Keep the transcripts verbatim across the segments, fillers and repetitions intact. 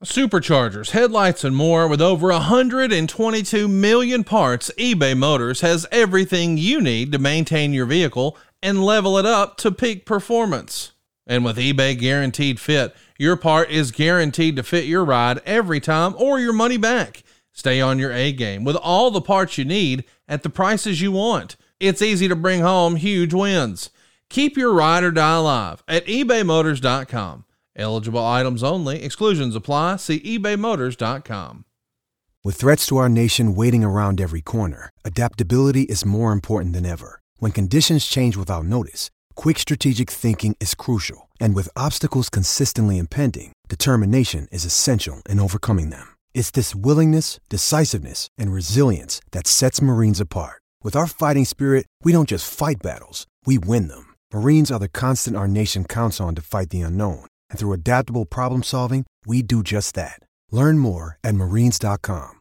Superchargers, headlights, and more. With over one hundred twenty-two million parts, eBay Motors has everything you need to maintain your vehicle and level it up to peak performance. And with eBay Guaranteed Fit, your part is guaranteed to fit your ride every time or your money back. Stay on your A game with all the parts you need at the prices you want. It's easy to bring home huge wins. Keep your ride or die alive at ebay motors dot com. Eligible items only. Exclusions apply. See ebay motors dot com. With threats to our nation waiting around every corner, adaptability is more important than ever. When conditions change without notice, quick strategic thinking is crucial. And with obstacles consistently impending, determination is essential in overcoming them. It's this willingness, decisiveness, and resilience that sets Marines apart. With our fighting spirit, we don't just fight battles, we win them. Marines are the constant our nation counts on to fight the unknown. And through adaptable problem solving, we do just that. Learn more at marines dot com.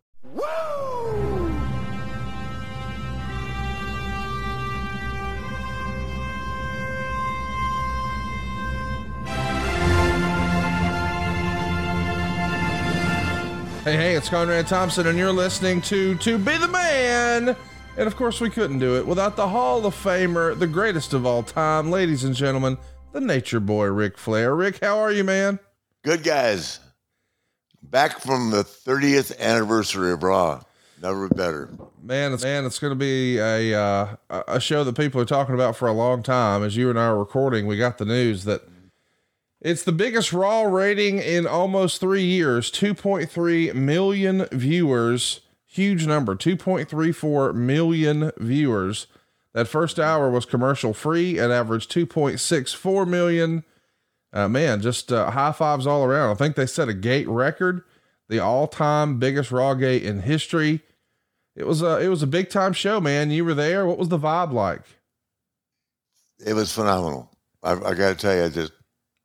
Hey, hey, it's Conrad Thompson, and you're listening to To Be the Man. And of course, we couldn't do it without the Hall of Famer, the greatest of all time, ladies and gentlemen, the Nature Boy, Ric Flair. Rick, how are you, man? Good, guys. Back from the thirtieth anniversary of Raw. Never better. Man, it's, man, it's going to be a uh, a show that people are talking about for a long time. As you and I are recording, we got the news that it's the biggest Raw rating in almost three years. two point three million viewers. Huge number. two point three four million viewers. That first hour was commercial free and averaged two point six four million. Uh, man, just uh, high fives all around. I think they set a gate record, the all time biggest Raw gate in history. It was a, it was a big time show, man. You were there. What was the vibe like? It was phenomenal. I, I got to tell you, I just,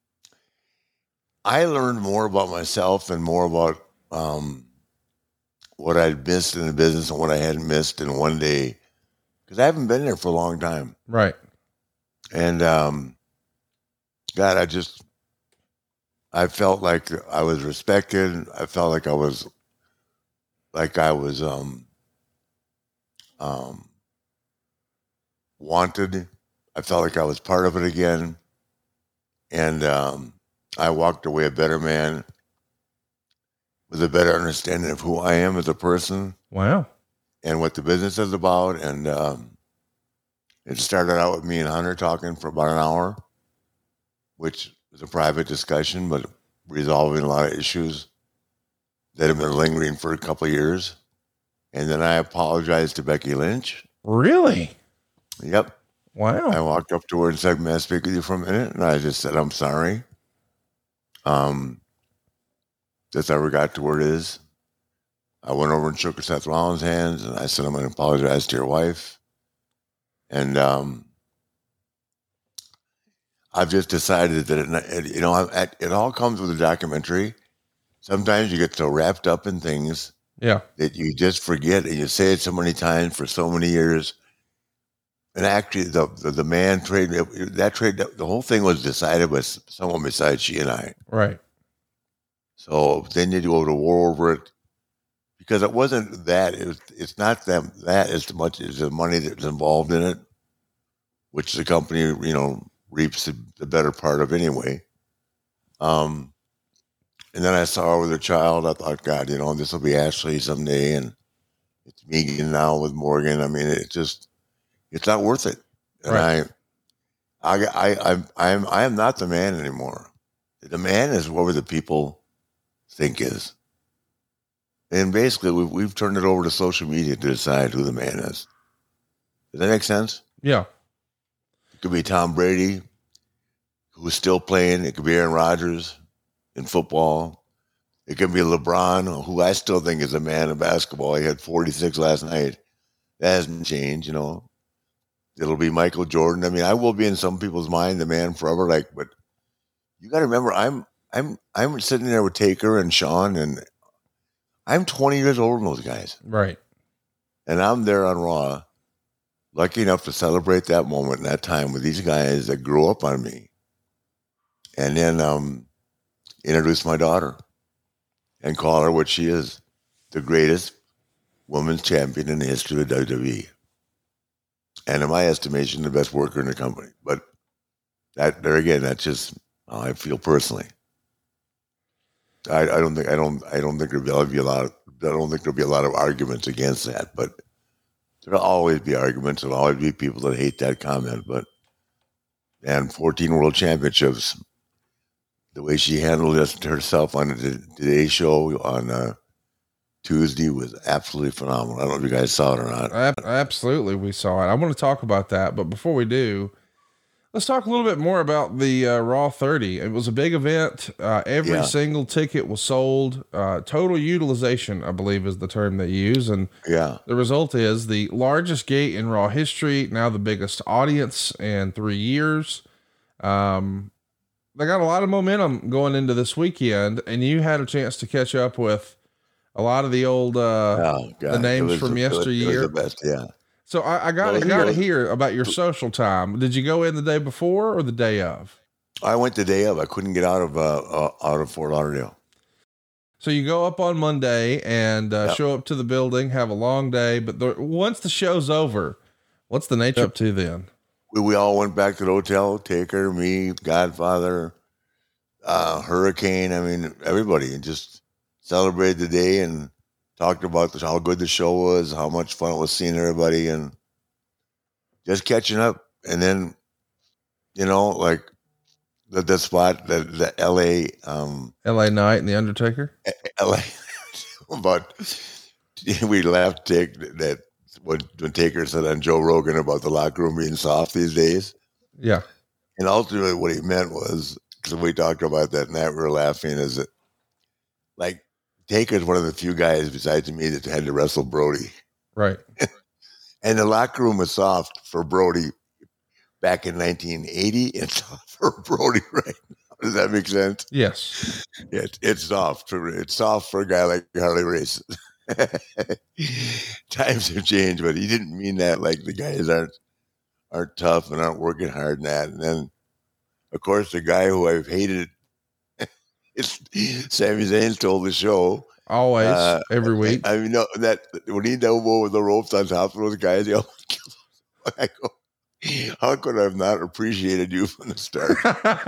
I learned more about myself and more about um, what I'd missed in the business and what I hadn't missed in one day. Because I haven't been there for a long time. Right. And, um, God, I just, I felt like I was respected. I felt like I was, like I was um, um, wanted. I felt like I was part of it again. And um, I walked away a better man with a better understanding of who I am as a person. Wow. And what the business is about. And um, it started out with me and Hunter talking for about an hour, which was a private discussion, but resolving a lot of issues that have been lingering for a couple of years. And then I apologized to Becky Lynch. Really? Yep. Wow. I walked up to her and said, "May I speak with you for a minute?" And I just said, "I'm sorry. Um, that's how we got to where it is." I went over and shook Seth Rollins' hands, and I said, "I'm going to apologize to your wife." And um, I've just decided that, it, you know, it, it all comes with a documentary. Sometimes you get so wrapped up in things yeah. that you just forget, and you say it so many times for so many years. And actually, the the, the man trade, that trade, the whole thing was decided by someone besides she and I. Right. So then you go to war over it. Because it wasn't that, it was, it's not them, that as much as the money that's involved in it, which the company, you know, reaps the, the better part of anyway. Um, and then I saw her with her child. I thought, God, you know, this will be Ashley someday, and it's Megan now with Morgan. I mean, it just, it's not worth it. And right. I, I, I, I, I am, I am not the man anymore. The man is what the people think is. And basically, we've, we've turned it over to social media to decide who the man is. Does that make sense? Yeah. It could be Tom Brady, who's still playing. It could be Aaron Rodgers in football. It could be LeBron, who I still think is a man of basketball. He had forty-six last night. That hasn't changed, you know. It'll be Michael Jordan. I mean, I will be in some people's mind the man forever. Like, but you got to remember, I'm I'm I'm sitting there with Taker and Sean, and I'm twenty years older than those guys. Right. And I'm there on Raw, lucky enough to celebrate that moment and that time with these guys that grew up on me. And then um, introduce my daughter. and call her what she is, the greatest women's champion in the history of W W E. And in my estimation, the best worker in the company. But that there again, that's just how I feel personally. I, I don't think I don't I don't think there'll be a lot of I don't think there'll be a lot of arguments against that, but there'll always be arguments. There'll always be people that hate that comment. But and fourteen world championships, the way she handled it herself on the Today Show on uh, Tuesday was absolutely phenomenal. I don't know if you guys saw it or not. Absolutely, we saw it. I want to talk about that, but before we do, let's talk a little bit more about the uh, Raw thirty. It was a big event. Uh, every Yeah. single ticket was sold. Uh, total utilization, I believe, is the term they use. And Yeah, the result is the largest gate in Raw history, now the biggest audience in three years. Um, they got a lot of momentum going into this weekend, and you had a chance to catch up with a lot of the old, uh, oh, God. the names It was from the- it was- It yesteryear. was the best, yeah. So I, I got Well, to you got to know- hear about your social time. Did you go in the day before or the day of? I went the day of. I couldn't get out of uh, uh, out of Fort Lauderdale. So you go up on Monday and uh, Yep. show up to the building, have a long day, but the, once the show's over, what's the nature up to then? We, we all went back to the hotel. Taker, me, Godfather, uh, Hurricane. I mean, everybody, and just celebrated the day and talked about the, how good the show was, how much fun it was seeing everybody, and just catching up. And then, you know, like the, the spot, the, the L A, um, L A Knight and the Undertaker. L A, about we laughed take that when, when Taker said on Joe Rogan about the locker room being soft these days. Yeah. And ultimately, what he meant was, because we talked about that night, we were laughing, is that, like, Taker's one of the few guys besides me that had to wrestle Brody. Right. And the locker room was soft for Brody back in nineteen eighty and soft for Brody right now. Does that make sense? Yes. It, it's soft. For, it's soft for a guy like Harley Race. Times have changed, but he didn't mean that. Like, the guys aren't aren't tough and aren't working hard and that. And then, of course, the guy who I've hated, it's Sami Zayn stole the show. Always, Uh, every week. I mean, no, that when he elbow with the ropes on top of those guys, he almost killed them. I go, how could I have not appreciated you from the start?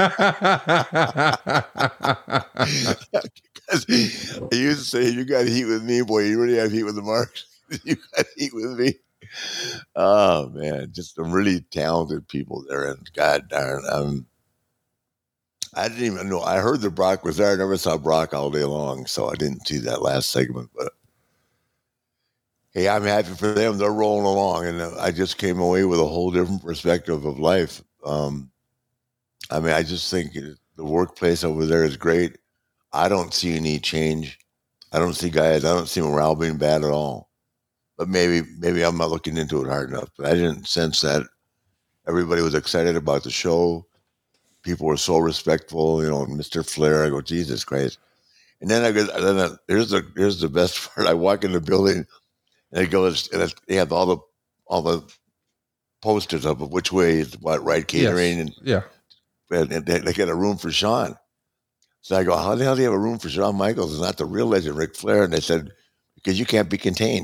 Because he used to say, "You got heat with me, boy. You really have heat with the Marks. You got heat with me." Oh man, just some really talented people there, and God darn, um, I didn't even know. I heard that Brock was there. I never saw Brock all day long, so I didn't see that last segment. But hey, I'm happy for them. They're rolling along, and I just came away with a whole different perspective of life. Um, I mean, I just think the workplace over there is great. I don't see any change. I don't see guys. I don't see morale being bad at all. But maybe, maybe I'm not looking into it hard enough. But I didn't sense that. Everybody was excited about the show. People were so respectful, you know. Mister Flair, I go, Jesus Christ! And then I go, then I, here's the here's the best part. I walk in the building, and it goes, and it's, they have all the all the posters up of which way is what, right, catering, Yes. and, Yeah. and they, they got a room for Shawn. So I go, how the hell do you have a room for Shawn Michaels and not the real legend, Ric Flair? And they said, because you can't be contained.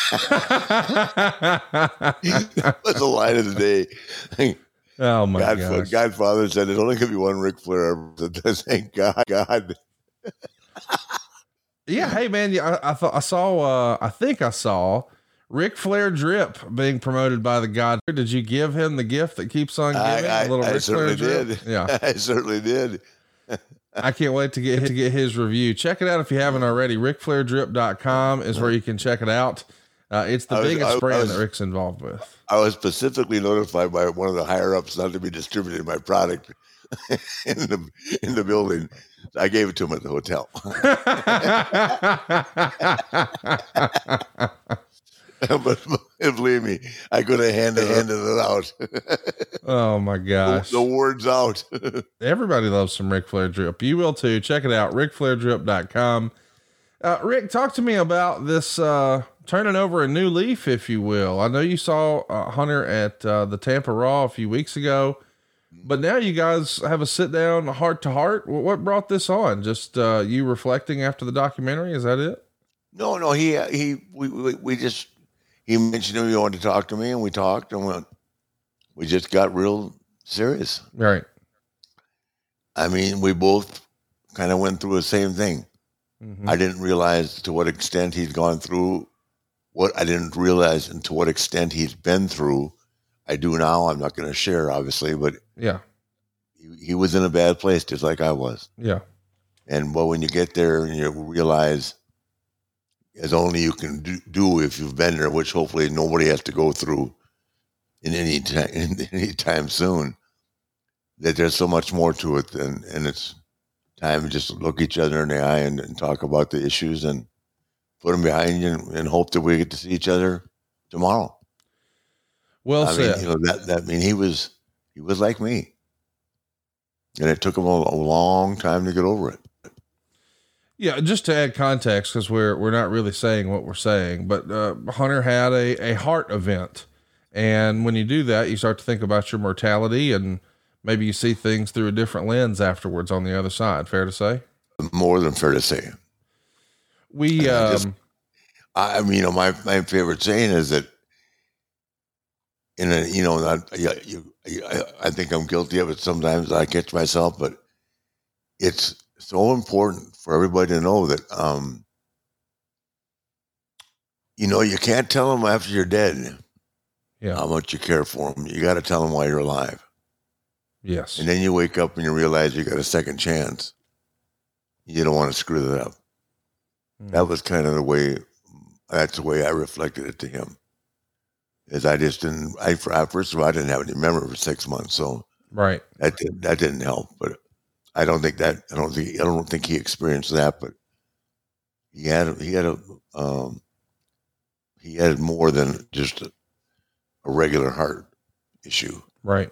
That was the line of the day. Oh my Godfather, gosh. Godfather said there's only going to be one Ric Flair. Thank God. God. Yeah. Hey man. Yeah. I, I thought I saw, uh, I think I saw Ric Flair drip being promoted by the God. Did you give him the gift that keeps on giving? I, I, a little I Ric Flair certainly drip? did. Yeah. I certainly did. I can't wait to get to get his review. Check it out if you haven't already. Ric Flair Drip dot com is where you can check it out. Uh, it's the I was- biggest I- I brand was- that Rick's involved with. I was specifically notified by one of the higher ups not to be distributing my product in the in the building. I gave it to him at the hotel. But believe me, I could have handed, handed it out. Oh my gosh. The word's out. Everybody loves some Ric Flair Drip. You will too. Check it out. Ric Flair Drip dot com. Uh, Rick, talk to me about this, uh, turning over a new leaf, if you will. I know you saw uh, Hunter at uh, the Tampa Raw a few weeks ago. But now you guys have a sit down, heart to heart. What brought this on? Just uh, you reflecting after the documentary? Is that it? No, no. He he we we, we just he mentioned he wanted to talk to me, and we talked, and we we just got real serious. Right. I mean, we both kind of went through the same thing. Mm-hmm. I didn't realize to what extent he'd gone through. What I didn't realize and to what extent he's been through. I do now. I'm not going to share, obviously, but yeah, he, he was in a bad place, just like I was. Yeah. And well, when you get there and you realize, as only you can do, do if you've been there, which hopefully nobody has to go through in any time, in any time soon, that there's so much more to it, than, and it's time to just look each other in the eye and, and talk about the issues and put them behind you, and, and hope that we get to see each other tomorrow. Well I said. mean, you know, that, that, I mean, he was, he was like me, and it took him a, a long time to get over it. Yeah. Just to add context, cause we're, we're not really saying what we're saying, but, uh, Hunter had a, a heart event. And when you do that, you start to think about your mortality, and maybe you see things through a different lens afterwards on the other side. Fair to say? More than fair to say. We, I um, just, I mean, you know, my, my favorite saying is that, in a, you know, I, you, I, I think I'm guilty of it sometimes. I catch myself, but it's so important for everybody to know that, um, you know, you can't tell them after you're dead yeah. how much you care for them. You got to tell them while you're alive. Yes. And then you wake up and you realize you got a second chance. You don't want to screw that up. Mm. That was kind of the way, that's the way I reflected it to him. Is I just didn't, I, first of all, I didn't have any memory for six months. So right. that didn't, that didn't help, but I don't think that, I don't think, I don't think he experienced that, but he had, he had a, um, he had more than just a, a regular heart issue. Right.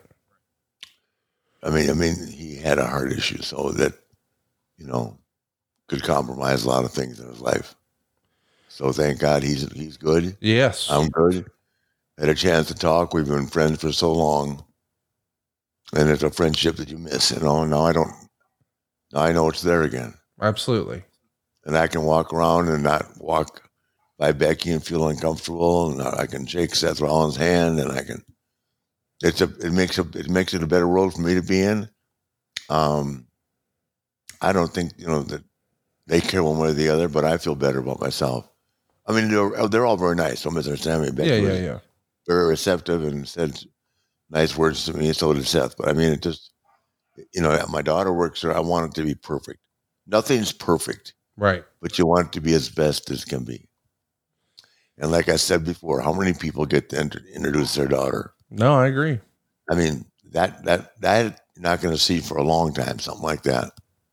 I mean, I mean, he had a heart issue, so that, you know, could compromise a lot of things in his life. So thank God he's, he's good. Yes. I'm good. Had a chance to talk. We've been friends for so long, and it's a friendship that you miss. You know, now I don't. Now I know it's there again. Absolutely. And I can walk around and not walk by Becky and feel uncomfortable, and I can shake Seth Rollins' hand, and I can. It's a. It makes a. It makes it a better world for me to be in. Um, I don't think you know that they care one way or the other, but I feel better about myself. I mean, they're they're all very nice. Don't misunderstand me. Becky yeah, yeah, was, yeah. very receptive and said nice words to me. So did Seth. But I mean, it just, you know, my daughter works there. I want it to be perfect. Nothing's perfect. Right. But you want it to be as best as can be. And like I said before, how many people get to enter, introduce their daughter? No, I agree. I mean, that, that, that you're not going to see for a long time, something like that.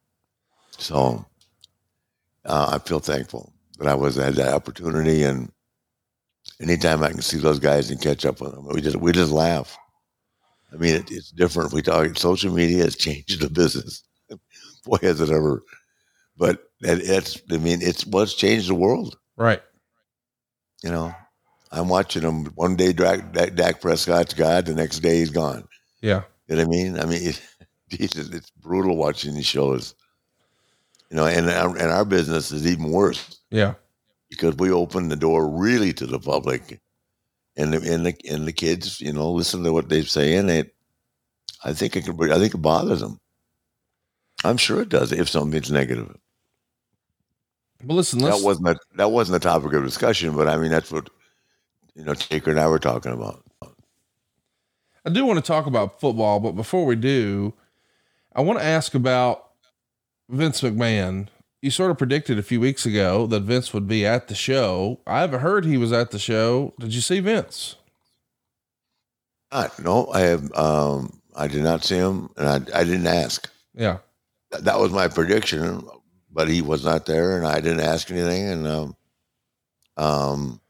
So uh, I feel thankful that I was had that opportunity, and anytime I can see those guys and catch up with them, we just we just laugh. I mean, it, it's different. We talk. Social media has changed the business. Boy, has it ever! But it, it's. I mean, it's what's changed the world. Right. You know, I'm watching them. One day, Dak, Dak Prescott's God. The next day, he's gone. Yeah. You know what I mean? I mean, it, Jesus, it's brutal watching these shows. You know, and our, and our business is even worse. Yeah. Because we open the door really to the public, and the and the and the kids, you know, listen to what they say, and it. I think it can. I think it bothers them. I'm sure it does if something's negative. Well, listen, let's, that wasn't a, that wasn't a topic of discussion, but I mean that's what you know Taker and I were talking about. I do want to talk about football, but before we do, I want to ask about Vince McMahon. You sort of predicted a few weeks ago that Vince would be at the show. I haven't heard he was at the show. Did you see Vince? Uh, no, I have. Um, I did not see him, and I, I didn't ask. Yeah, that, that was my prediction, but he was not there, and I didn't ask anything. And um, um,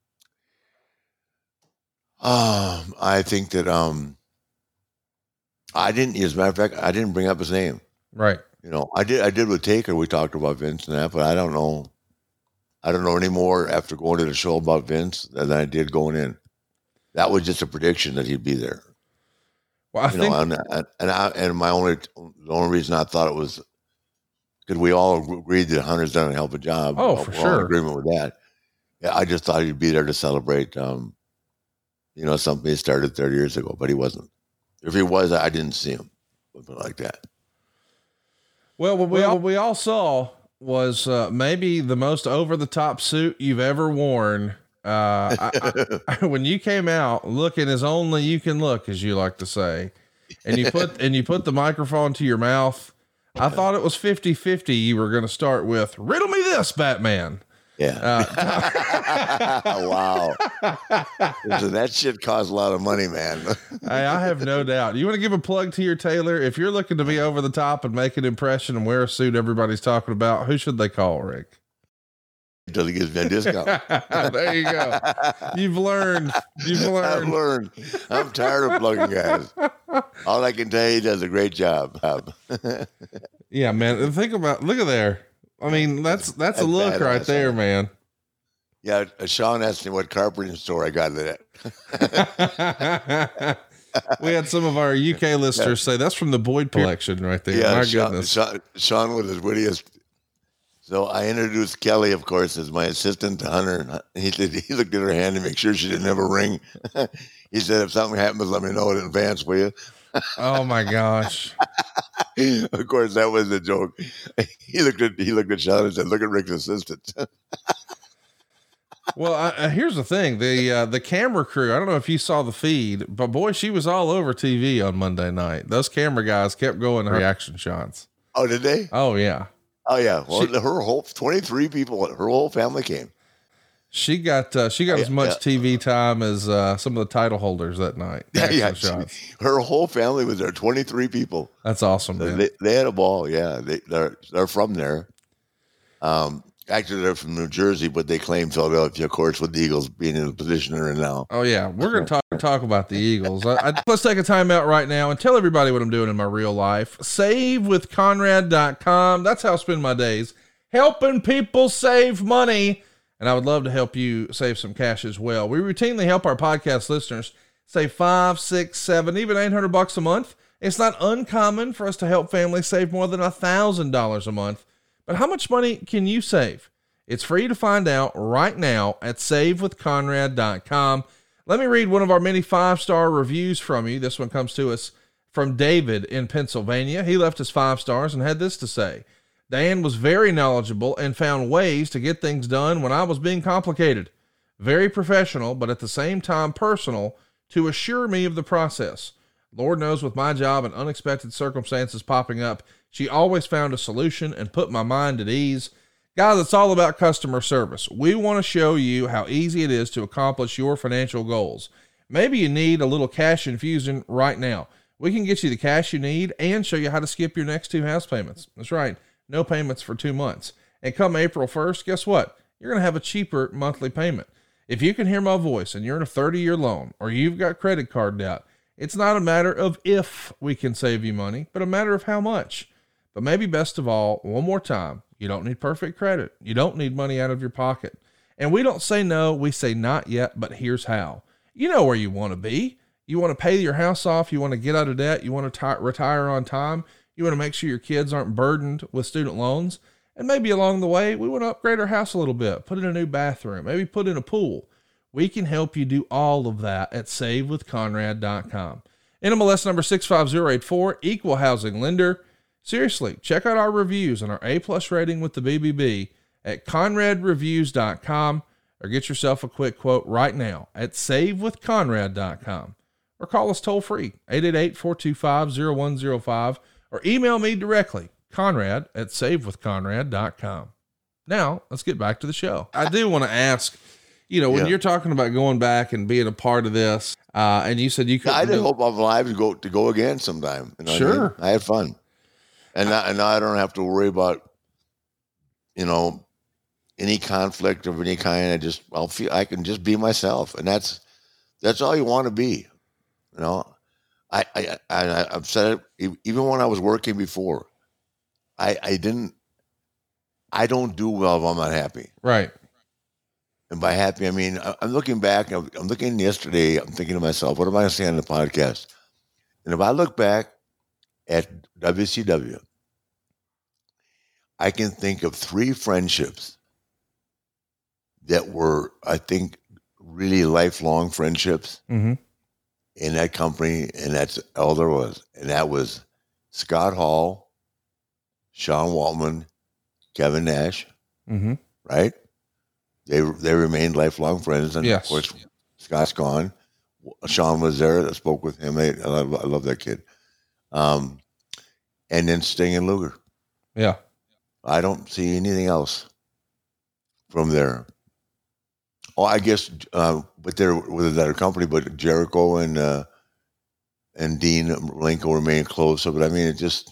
um I think that um, I didn't. As a matter of fact, I didn't bring up his name. Right. You know, I did. I did with Taker. We talked about Vince and that, but I don't know. I don't know any more after going to the show about Vince than I did going in. That was just a prediction that he'd be there. Well, I you think, know, and, and I, and my only, the only reason I thought it was because we all agreed that Hunter's done a hell of a job. Oh, We're for all in sure. agreement with that. Yeah, I just thought he'd be there to celebrate, um, you know, something he started thirty years ago, but he wasn't. If he was, I didn't see him. Something like that. well, what we all, what we all saw was uh, maybe the most over the top suit you've ever worn. Uh, I, I, when you came out looking as only you can look, as you like to say, and you put, and you put the microphone to your mouth, I thought it was fifty fifty. You were going to start with riddle me this, Batman. Yeah. Uh, wow. So that shit costs a lot of money, man. Hey, I have no doubt. You want to give a plug to your tailor? If you're looking to be over the top and make an impression and wear a suit everybody's talking about, who should they call, Rick? Until he gives me a discount. There you go. You've learned. You've learned. I've learned. I'm tired of plugging guys. All I can tell you, he does a great job. Yeah, man. Think about, look at there. I mean, that's, that's, that's a look badass, right there, man. Yeah. Sean asked me what carpeting store I got it at. We had some of our U K listeners say that's from the Boyd collection right there. Yeah, My Sean, goodness. Sean, Sean was his wittiest. So I introduced Kelly, of course, as my assistant to Hunter. He said he looked at her hand to make sure she didn't have a ring. He said, if something happens, let me know in advance, will you? Oh my gosh. Of course, that was the joke. He looked at he looked at Sean and said, look at Rick's assistant. Well, uh, here's the thing. The, uh, the camera crew, I don't know if you saw the feed, but boy, she was all over T V on Monday night. Those camera guys kept going to reaction shots. Oh, did they? Oh yeah. Oh yeah. Well, she, her whole twenty-three people, her whole family came. She got, uh, she got yeah, as much yeah. T V time as, uh, some of the title holders that night. Yeah, yeah. She, her whole family was there. twenty-three people. That's awesome. Man. They, they had a ball. Yeah. They, they're, they're from there. Um, Actually, they're from New Jersey, but they claim Philadelphia, of course, with the Eagles being in the position they're in now. Oh, yeah. We're going to talk talk about the Eagles. I, I, let's take a time out right now and tell everybody what I'm doing in my real life. save with conrad dot com. That's how I spend my days, helping people save money. And I would love to help you save some cash as well. We routinely help our podcast listeners save five, six, seven, even eight hundred bucks a month. It's not uncommon for us to help families save more than a thousand dollars a month. But how much money can you save? It's free to find out right now at save with conrad dot com. Let me read one of our many five-star reviews from you. This one comes to us from David in Pennsylvania. He left us five stars and had this to say. Dan was very knowledgeable and found ways to get things done when I was being complicated. Very professional, but at the same time personal to assure me of the process. Lord knows with my job and unexpected circumstances popping up, she always found a solution and put my mind at ease. Guys, it's all about customer service. We want to show you how easy it is to accomplish your financial goals. Maybe you need a little cash infusion right now. We can get you the cash you need and show you how to skip your next two house payments. That's right. No payments for two months. And come April first, guess what? You're going to have a cheaper monthly payment. If you can hear my voice and you're in a thirty-year loan or you've got credit card debt, it's not a matter of if we can save you money, but a matter of how much. But maybe best of all, one more time, you don't need perfect credit. You don't need money out of your pocket. And we don't say no, we say not yet, but here's how. You know where you want to be. You want to pay your house off. You want to get out of debt. You want to t- retire on time. You want to make sure your kids aren't burdened with student loans. And maybe along the way, we want to upgrade our house a little bit, put in a new bathroom, maybe put in a pool. We can help you do all of that at save with conrad dot com. N M L S number six five zero eight four, equal housing lender. Seriously, check out our reviews and our A-plus rating with the B B B at conrad reviews dot com or get yourself a quick quote right now at save with conrad dot com or call us toll free eight eight eight, four two five, zero one zero five or email me directly, Conrad at save with conrad dot com. Now, let's get back to the show. I do want to ask, you know, when yeah. you're talking about going back and being a part of this, uh, and you said you could. I did hope I'm alive to go to go again sometime. You know sure, I, mean? I had fun, and now, and now I don't have to worry about, you know, any conflict of any kind. I just I'll feel I can just be myself, and that's that's all you want to be. You know, I I, I I've said it even when I was working before. I I didn't. I don't do well if I'm not happy. Right. And by happy, I mean, I'm looking back, I'm looking yesterday, I'm thinking to myself, what am I going to say on the podcast? And if I look back at W C W, I can think of three friendships that were, I think, really lifelong friendships Mm-hmm. in that company, and that's all there was. And that was Scott Hall, Sean Waltman, Kevin Nash, Mm-hmm. right? They they remained lifelong friends, and Yes. of course, Scott's gone. Sean was there. I spoke with him. I, I, love, I love that kid. Um, and then Sting and Luger. Yeah. I don't see anything else from there. Oh, I guess, uh, but they're with another company. But Jericho and uh, and Dean Malenko remain close. So, but I mean, it just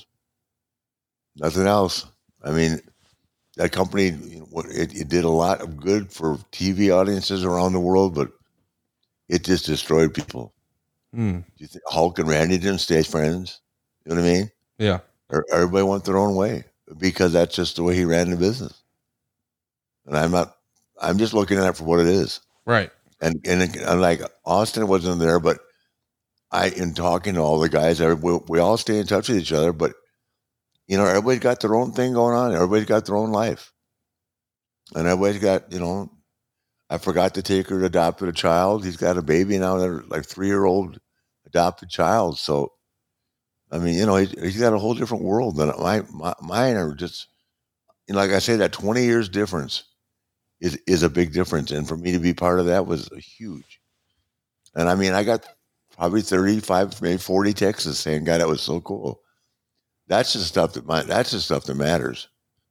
nothing else. I mean, that company, you know, it, it did a lot of good for T V audiences around the world, but it just destroyed people. Mm. Do you think Hulk and Randy didn't stay friends? You know what I mean? Yeah. Everybody went their own way because that's just the way he ran the business. And I'm not, I'm just looking at it for what it is. Right. And, and, and like Austin wasn't there, but I, in talking to all the guys, we, we all stay in touch with each other, but you know, everybody's got their own thing going on. Everybody's got their own life. And everybody's got, you know, I forgot to take her to adopt a child. He's got a baby now, they're like three-year-old adopted child. So, I mean, you know, he, he's got a whole different world than my, my mine are just, you know, like I say, that twenty years difference is, is a big difference. And for me to be part of that was huge. And I mean, I got probably thirty-five, maybe forty texts saying, God, that was so cool. That's the stuff that my, that's the stuff that matters.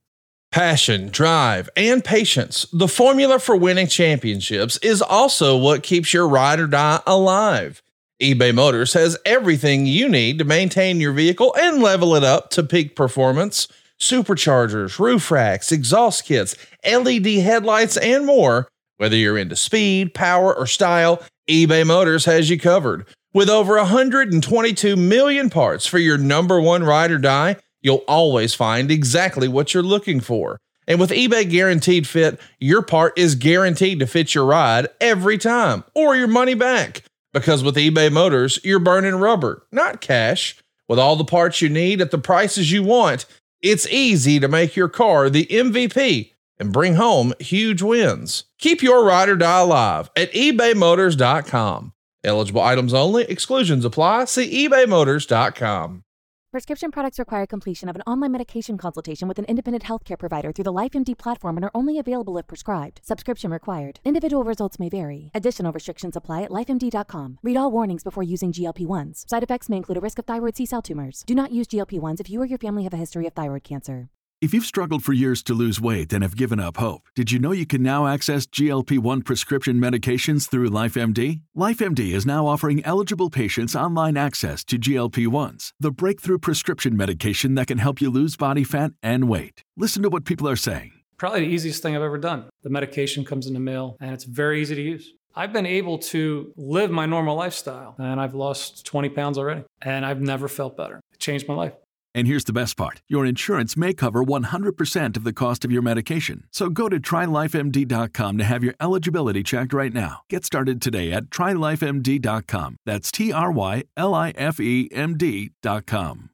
Passion, drive, and patience. The formula for winning championships is also what keeps your ride or die alive. eBay Motors has everything you need to maintain your vehicle and level it up to peak performance. Superchargers, roof racks, exhaust kits, L E D headlights, and more. Whether you're into speed, power, or style, eBay Motors has you covered. With over one hundred twenty-two million parts for your number one ride or die, you'll always find exactly what you're looking for. And with eBay Guaranteed Fit, your part is guaranteed to fit your ride every time, or your money back. Because with eBay Motors, you're burning rubber, not cash. With all the parts you need at the prices you want, it's easy to make your car the M V P and bring home huge wins. Keep your ride or die alive at ebay motors dot com. Eligible items only. Exclusions apply. See ebay motors dot com. Prescription products require completion of an online medication consultation with an independent healthcare provider through the LifeMD platform and are only available if prescribed. Subscription required. Individual results may vary. Additional restrictions apply at life M D dot com. Read all warnings before using G L P ones. Side effects may include a risk of thyroid C-cell tumors. Do not use G L P ones if you or your family have a history of thyroid cancer. If you've struggled for years to lose weight and have given up hope, did you know you can now access G L P one prescription medications through LifeMD? LifeMD is now offering eligible patients online access to G L P ones, the breakthrough prescription medication that can help you lose body fat and weight. Listen to what people are saying. Probably the easiest thing I've ever done. The medication comes in the mail, and it's very easy to use. I've been able to live my normal lifestyle, and I've lost twenty pounds already, and I've never felt better. It changed my life. And here's the best part. Your insurance may cover one hundred percent of the cost of your medication. So go to try life M D dot com to have your eligibility checked right now. Get started today at try life M D dot com. That's T R Y L I F E M D dot com.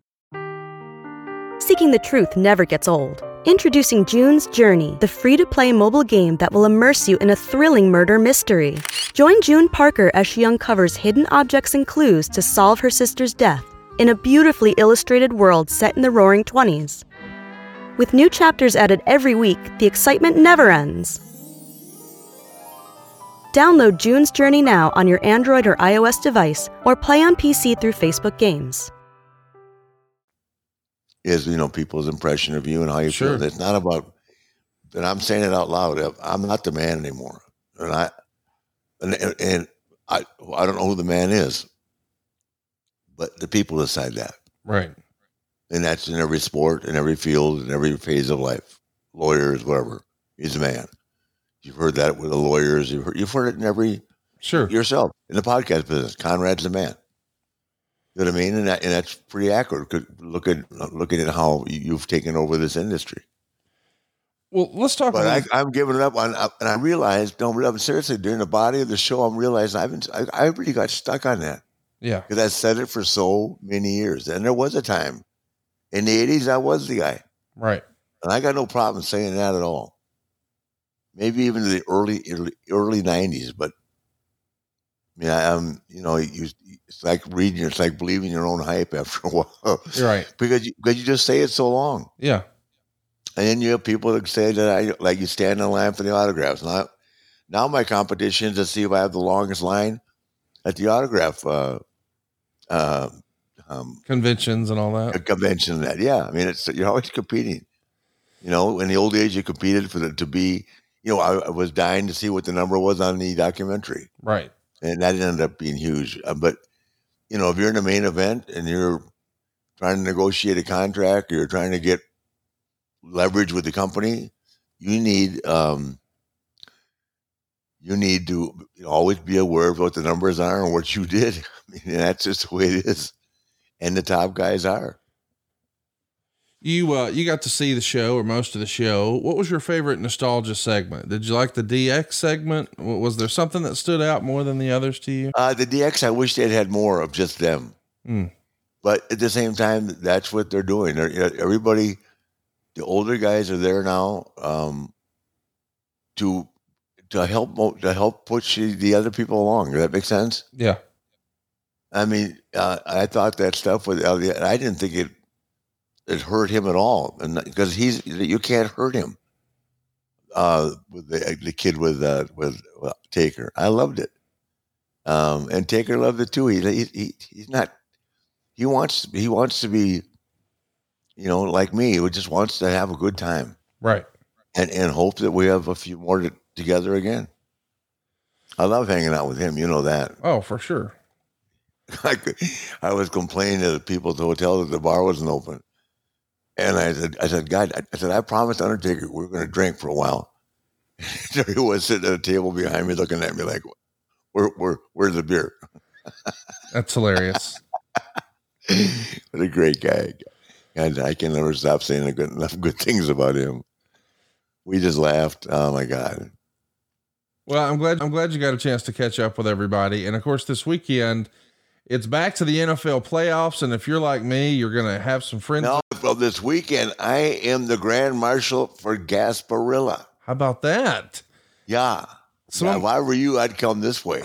Seeking the truth never gets old. Introducing June's Journey, the free-to-play mobile game that will immerse you in a thrilling murder mystery. Join June Parker as she uncovers hidden objects and clues to solve her sister's death in a beautifully illustrated world set in the roaring twenties. With new chapters added every week, the excitement never ends. Download June's Journey now on your Android or iOS device, or play on P C through Facebook Games. Is, you know, people's impression of you and how you Sure. feel. It's not about, and I'm saying it out loud, I'm not the man anymore. And I, and, and I, I don't know who the man is, but the people decide that. Right. And that's in every sport, in every field, in every phase of life. Lawyers, whatever. He's a man. You've heard that with the lawyers. You've heard, you've heard it in every, Sure. yourself, in the podcast business. Conrad's the man. You know what I mean? And, that, and that's pretty accurate. Look at, looking at how you've taken over this industry. Well, let's talk But I, about I'm giving it up on, and I realized, don't, seriously, during the body of the show, I'm realizing I've been, I, I really got stuck on that. Yeah. Because I said it for so many years. And there was a time in the eighties, I was the guy. Right. And I got no problem saying that at all. Maybe even the early, early, early nineties. But, I mean, I, um, you know, you, it's like reading, it's like believing your own hype after a while. You're right. because, you, because you just say it so long. Yeah. And then you have people that say that I, like you stand in line for the autographs. Now, now my competition is to see if I have the longest line at the autograph uh, uh, um, conventions and all that. Convention that, yeah. I mean, it's you're always competing. You know, in the old days, you competed for the to be. You know, I, I was dying to see what the number was on the documentary, right? And that ended up being huge. Uh, but you know, if you're in the main event and you're trying to negotiate a contract, or you're trying to get leverage with the company, you need um, you need to always be aware of what the numbers are and what you did. I mean, that's just the way it is. And the top guys are. You uh, you got to see the show or most of the show. What was your favorite nostalgia segment? Did you like the D X segment? Was there something that stood out more than the others to you? Uh, the D X, I wish they'd had more of just them. Mm. But at the same time, that's what they're doing. They're, everybody, the older guys are there now um, to to help to help push the other people along. Does that make sense? Yeah. I mean, uh, I thought that stuff with Elliot, I didn't think it it hurt him at all, and because he's you can't hurt him. Uh, with the, the kid with uh, with well, Taker, I loved it, um, and Taker loved it too. He, he he he's not he wants he wants to be, you know, like me. He just wants to have a good time, right? And and hope that we have a few more to, together again. I love hanging out with him. You know that. Oh, for sure. I, I was complaining to the people at the hotel that the bar wasn't open. And I said, I said, God, I said, I promised Undertaker we were going to drink for a while. There he was sitting at a table behind me looking at me like, where, where, where's the beer? That's hilarious. What a great guy. And I can never stop saying good, enough good things about him. We just laughed. Oh my God. Well, I'm glad, I'm glad you got a chance to catch up with everybody. And of course, this weekend, it's back to the N F L playoffs. And if you're like me, you're going to have some friends. No, well, this weekend, I am the Grand Marshal for Gasparilla. How about that? Yeah. So yeah, if I were you, I'd come this way.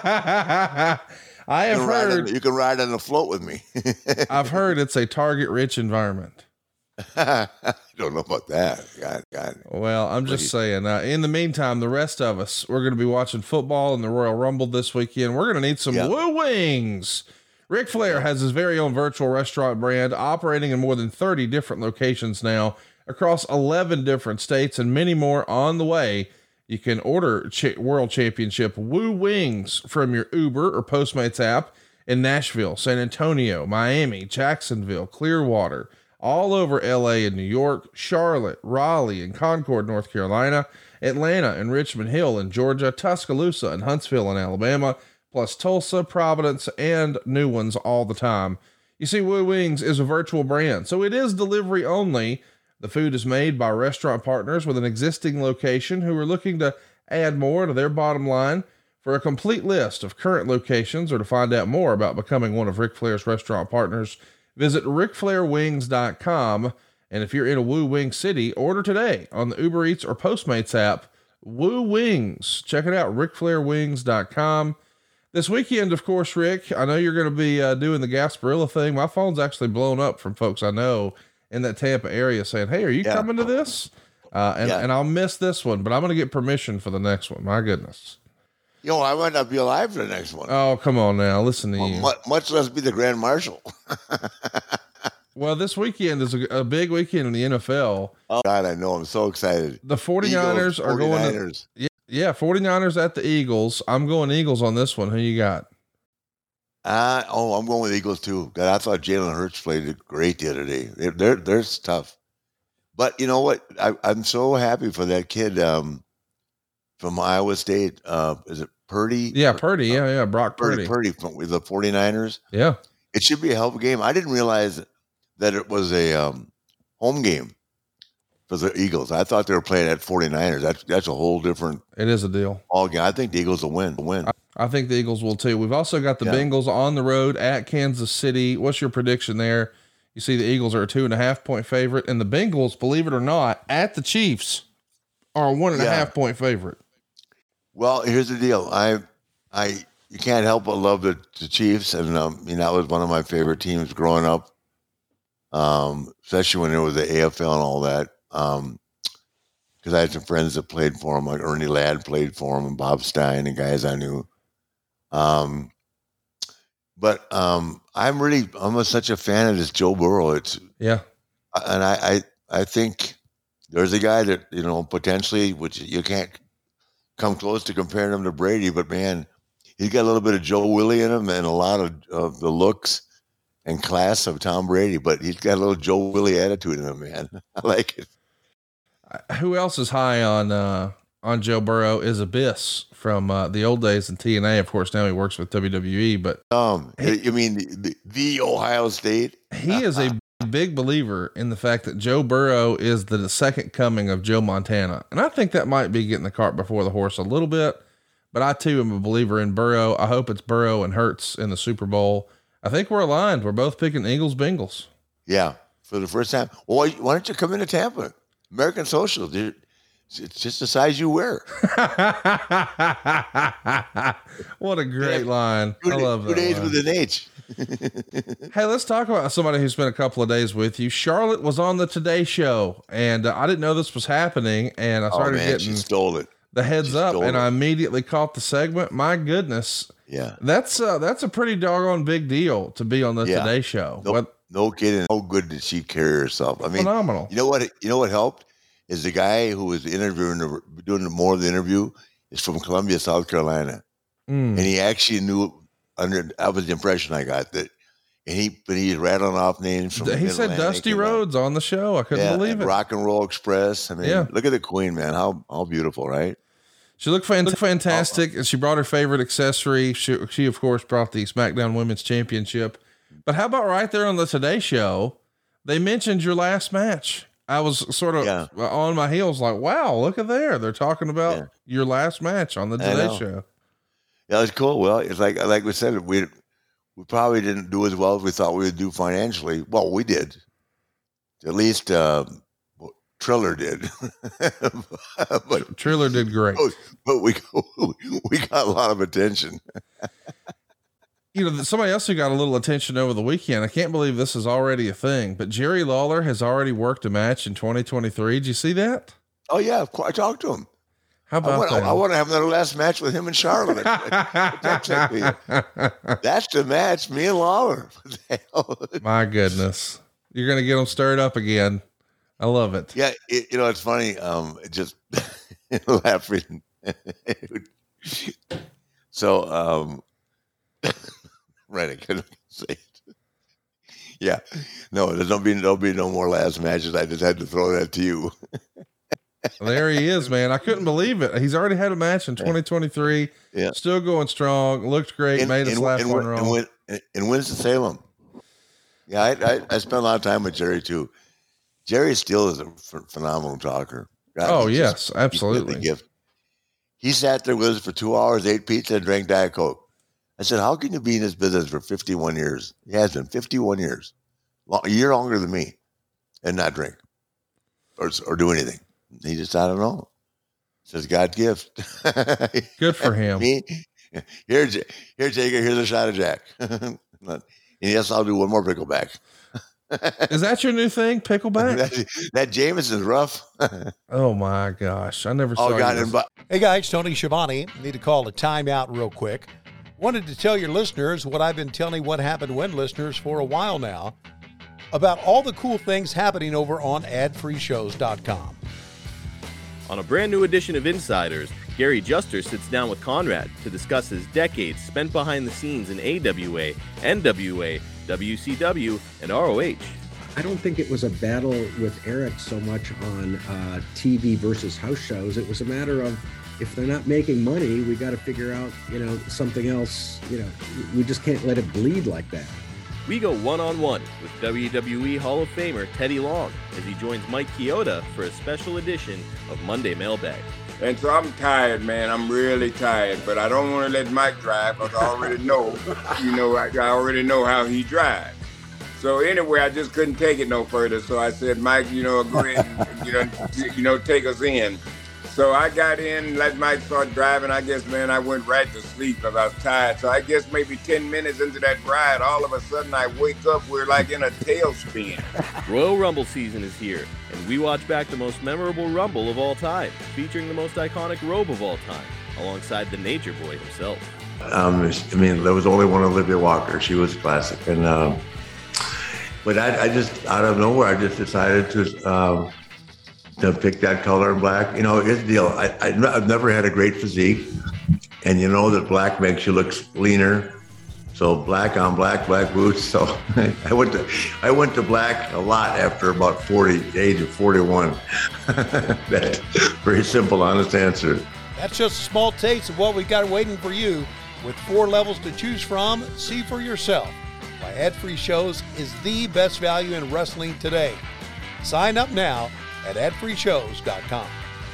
I have you heard on, you can ride on the float with me. I've heard it's a target rich environment. I don't know about that. God, God. Well, I'm just Please. saying, uh, in the meantime, the rest of us, we're going to be watching football in the Royal Rumble this weekend. We're going to need some yep. Woo Wings. Ric Flair has his very own virtual restaurant brand operating in more than thirty different locations now across eleven different states and many more on the way. You can order Ch- World Championship Woo Wings from your Uber or Postmates app in Nashville, San Antonio, Miami, Jacksonville, Clearwater, all over L A and New York, Charlotte, Raleigh, and Concord, North Carolina, Atlanta and Richmond Hill in Georgia, Tuscaloosa and Huntsville in Alabama, plus Tulsa, Providence, and new ones all the time. You see, Woo Wings is a virtual brand, so it is delivery only. The food is made by restaurant partners with an existing location who are looking to add more to their bottom line. For a complete list of current locations or to find out more about becoming one of Ric Flair's restaurant partners, visit ric flair wings dot com. And if you're in a Woo Wing city, order today on the Uber Eats or Postmates app. Woo Wings. Check it out, ric flair wings dot com. This weekend, of course, Rick, I know you're going to be uh, doing the Gasparilla thing. My phone's actually blown up from folks I know in that Tampa area saying, hey, are you yeah. coming to this? Uh, and, yeah. and I'll miss this one, but I'm going to get permission for the next one. My goodness. You know, I might not be alive for the next one. Oh, come on now. Listen to well, you. Much, much less be the Grand Marshal. Well, this weekend is a, a big weekend in the N F L. Oh, God, I know. I'm so excited. The 49ers Eagles, are going to, yeah, yeah, 49ers at the Eagles. I'm going Eagles on this one. Who you got? Uh, oh, I'm going with Eagles too. God, I thought Jalen Hurts played great the other day. They're, they're, they're tough. But you know what? I, I'm so happy for that kid um, from Iowa State. Uh, is it Purdy? Yeah, Purdy. Yeah, yeah. Brock Purdy. Purdy, Purdy from with the 49ers. Yeah. It should be a hell of a game. I didn't realize that it was a um, home game for the Eagles. I thought they were playing at 49ers. That's that's a whole different. It is a deal. All game. I think the Eagles will win. Win. I, I think the Eagles will too. We've also got the yeah. Bengals on the road at Kansas City. What's your prediction there? You see the Eagles are a two and a half point favorite, and the Bengals, believe it or not, at the Chiefs are a one and yeah. a half point favorite. Well, here's the deal. I, I, you can't help but love the, the Chiefs. And, um, I mean, that was one of my favorite teams growing up. Um, especially when there was the A F L and all that. Um, cause I had some friends that played for them, like Ernie Ladd played for them and Bob Stein and guys I knew. Um, but, um, I'm really, I'm a, such a fan of this Joe Burrow. It's yeah. And I, I, I think there's a guy that, you know, potentially, which you can't come close to comparing him to Brady, but man, he's got a little bit of Joe Willie in him and a lot of, of the looks and class of Tom Brady, but he's got a little Joe Willie attitude in him, man. I like it. Who else is high on, uh, on Joe Burrow is Abyss from uh, the old days in T N A. Of course, now he works with W W E, but um, he, you mean the, the, the Ohio State? He is a big believer in the fact that Joe Burrow is the second coming of Joe Montana. And I think that might be getting the cart before the horse a little bit, but I too am a believer in Burrow. I hope it's Burrow and Hurts in the Super Bowl. I think we're aligned. We're both picking Eagles, Bengals. Yeah. For the first time. Well, why, why don't you come into Tampa? American Social, dude. It's just the size you wear. What a great yeah. line. Two, I love two that. Two days line. with an H. Hey, let's talk about somebody who spent a couple of days with you. Charlotte was on the Today Show, and uh, I didn't know this was happening, and I started oh, man, getting she stole it. the heads she up, and it. I immediately caught the segment. My goodness. Yeah. That's uh, that's a pretty doggone big deal to be on the yeah. Today Show. No, what, no kidding. How good did she carry herself? I mean, phenomenal. You know what? You know what helped is the guy who was interviewing, the, doing more of the interview, is from Columbia, South Carolina, mm. and he actually knew. Under that was the impression I got that, and he but he's rattling off names from. He said Dusty Rhodes on the show. I couldn't yeah, believe it. Rock and Roll Express. I mean, yeah. look at the Queen, man. How how beautiful, right? She looked fantastic, and she brought her favorite accessory. She, she, of course, brought the SmackDown Women's Championship. But how about right there on the Today Show, they mentioned your last match. I was sort of yeah. on my heels like, wow, look at there. They're talking about yeah. your last match on the Today Show. Yeah, it was cool. Well, it's like like we said, we we probably didn't do as well as we thought we would do financially. Well, we did. At least uh, Triller did. but Triller did great. But we we got a lot of attention. You know, somebody else who got a little attention over the weekend, I can't believe this is already a thing, but Jerry Lawler has already worked a match in twenty twenty-three. Did you see that? Oh, yeah. I talked to him. How about I want, that? I want to have another last match with him in Charlotte. That's the match, me and Lawler. My goodness. You're going to get them stirred up again. I love it. Yeah. It, you know, it's funny. Um, it just laughing. so, um, right. I couldn't say it. Yeah. No, there's no be, there'll be no more last matches. I just had to throw that to you. There he is, man. I couldn't believe it. He's already had a match in twenty twenty-three. Yeah. Still going strong. Looked great. In, made us in, laugh in, on wrong. In, in, in Winston-Salem. Yeah, I, I, I spent a lot of time with Jerry, too. Jerry still is a ph- phenomenal talker. God, oh, yes, just, absolutely. Gift. He sat there with us for two hours, ate pizza, and drank Diet Coke. I said, how can you be in this business for fifty-one years? He has been fifty-one years, a year longer than me, and not drink or, or do anything. He just, I don't know. Says God's gift. Good for him. Me, here, here, take it. Here's a shot of Jack. And yes, I'll do one more pickleback. Is that your new thing, pickleback? that, that Jameson's rough. Oh my gosh, I never saw. Oh God! And, hey guys, Tony Schiavone. Need to call a timeout real quick. Wanted to tell your listeners what I've been telling What Happened When listeners for a while now about all the cool things happening over on ad free shows dot com. On a brand new edition of Insiders, Gary Juster sits down with Conrad to discuss his decades spent behind the scenes in A W A, N W A, W C W, and R O H. I don't think it was a battle with Eric so much on uh, T V versus house shows. It was a matter of, if they're not making money, we got to figure out, you know, something else. You know, we just can't let it bleed like that. We go one-on-one with W W E Hall of Famer Teddy Long as he joins Mike Chioda for a special edition of Monday Mailbag. And so I'm tired, man. I'm really tired, but I don't want to let Mike drive because I already know, you know, I, I already know how he drives. So anyway, I just couldn't take it no further. So I said, Mike, you know, go ahead and, you know, you know, take us in. So I got in, let Mike start driving. I guess, man, I went right to sleep because I was tired. So I guess maybe ten minutes into that ride, all of a sudden I wake up, we're like in a tailspin. Royal Rumble season is here, and we watch back the most memorable Rumble of all time, featuring the most iconic robe of all time, alongside the Nature Boy himself. Um, I mean, there was only one Olivia Walker. She was classic. And, um, but I, I just, out of nowhere, I just decided to, um, to pick that color in black. You know, here's the deal. I, I, I've never had a great physique. And you know that black makes you look leaner. So black on black, black boots. So I went to I went to black a lot after about forty, the age of forty-one. That's very simple, honest answer. That's just a small taste of what we got waiting for you. With four levels to choose from, see for yourself why ad-free shows is the best value in wrestling today. Sign up now at ad free shows dot com.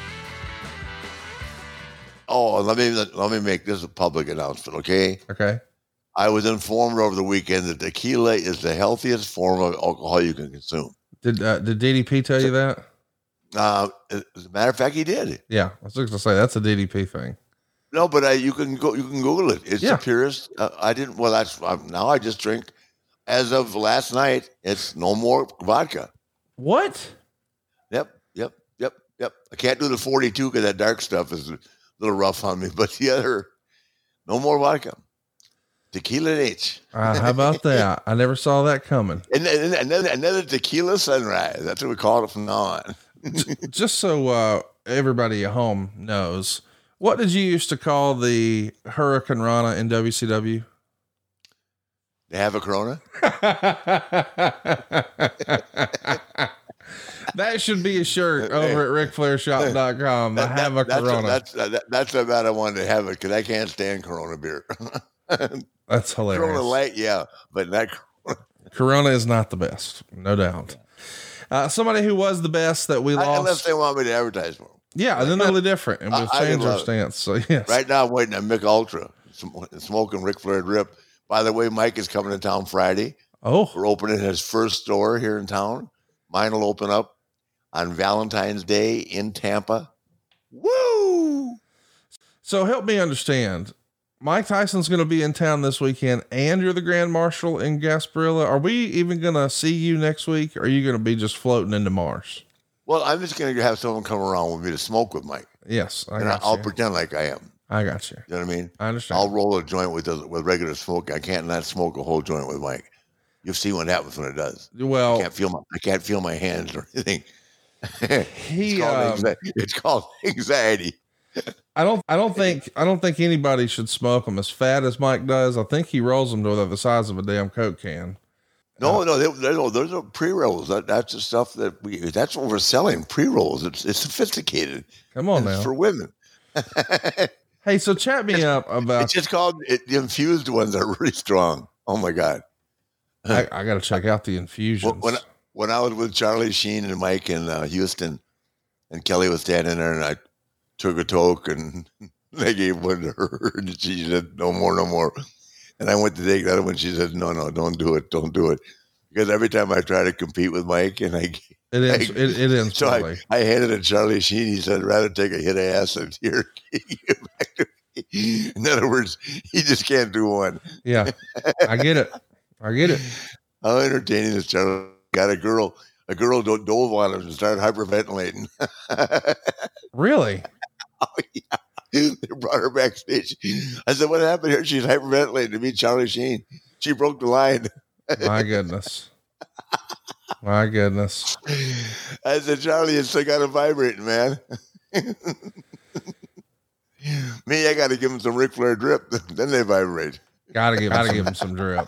Oh, let me let me make this a public announcement, okay? Okay. I was informed over the weekend that tequila is the healthiest form of alcohol you can consume. Did uh, did D D P tell you that? Uh, as a matter of fact, he did. Yeah, I was just gonna say that's a D D P thing. No, but I, you can go, you can Google it. It's Yeah. the purest. Uh, I didn't. Well, that's uh, now I just drink. As of last night, it's no more vodka. What? Yep, yep, yep, yep. I can't do the forty-two because that dark stuff is a little rough on me. But the other, no more vodka. Tequila H. Uh, how about that? I never saw that coming. And then another, another tequila sunrise. That's what we call it from now on. Just so uh, everybody at home knows, what did you used to call the Hurricane Rana in W C W? They have a Corona? That should be a shirt over at ric flair shop dot com. I have a that's Corona. A, that's a, that, that's about I wanted to have it because I can't stand Corona beer. That's hilarious. Corona Light, yeah, but not Corona. Corona is not the best, no doubt. Uh, somebody who was the best that we I, lost. unless they want me to advertise for them. Yeah, and then they're totally different, and we'll I- I change our love it. stance. So yes, Right now, I'm waiting on Mick Ultra, sm- smoking Ric Flair drip. By the way, Mike is coming to town Friday. Oh, We're opening his first store here in town. Mine will open up on Valentine's Day in Tampa. Woo! so help me understand. Mike Tyson's going to be in town this weekend, and you're the Grand Marshal in Gasparilla. Are we even going to see you next week? Or are you going to be just floating into Mars? Well, I'm just going to have someone come around with me to smoke with Mike. Yes, I and got I'll you. pretend like I am. I got you. You know what I mean? I understand. I'll roll a joint with with regular smoke. I can't not smoke a whole joint with Mike. You'll see what happens when it does. Well, I can't feel my I can't feel my hands or anything. he, it's, called um, anxiety. it's called anxiety. I don't, I don't think, I don't think anybody should smoke them as fat as Mike does. I think he rolls them to the size of a damn Coke can. No, no, they, they, no, those are pre rolls. That, that's the stuff that we. That's what we're selling. Pre rolls. It's it's sophisticated. Come on It's now. for women. Hey, so chat me up about, It's just called it, the infused ones are really strong. Oh my god. I, I got to check out the infusions. When, when when I was with Charlie Sheen and Mike in uh, Houston, and Kelly was standing there, and I took a toke, and they gave one to her, and she said, "No more, no more." And I went to take that one. She said, "No, no, don't do it, don't do it," because every time I try to compete with Mike, and I it ends, I- it, it ends so I, poorly. I handed it to Charlie Sheen. He said, "Rather take a hit of acid here." Give it back to me. In other words, he just can't do one. Yeah, I get it. I get it. How entertaining is Charlie? Got a girl, a girl do- dove on him and started hyperventilating. Really? Oh, yeah. They brought her backstage. I said, "What happened here?" She's hyperventilating to meet Charlie Sheen. She broke the line. My goodness. My goodness. I said, "Charlie, it's still got a vibrating, man." Me, I got to give him some Ric Flair drip. Then they vibrate. Gotta give, gotta give him some drip.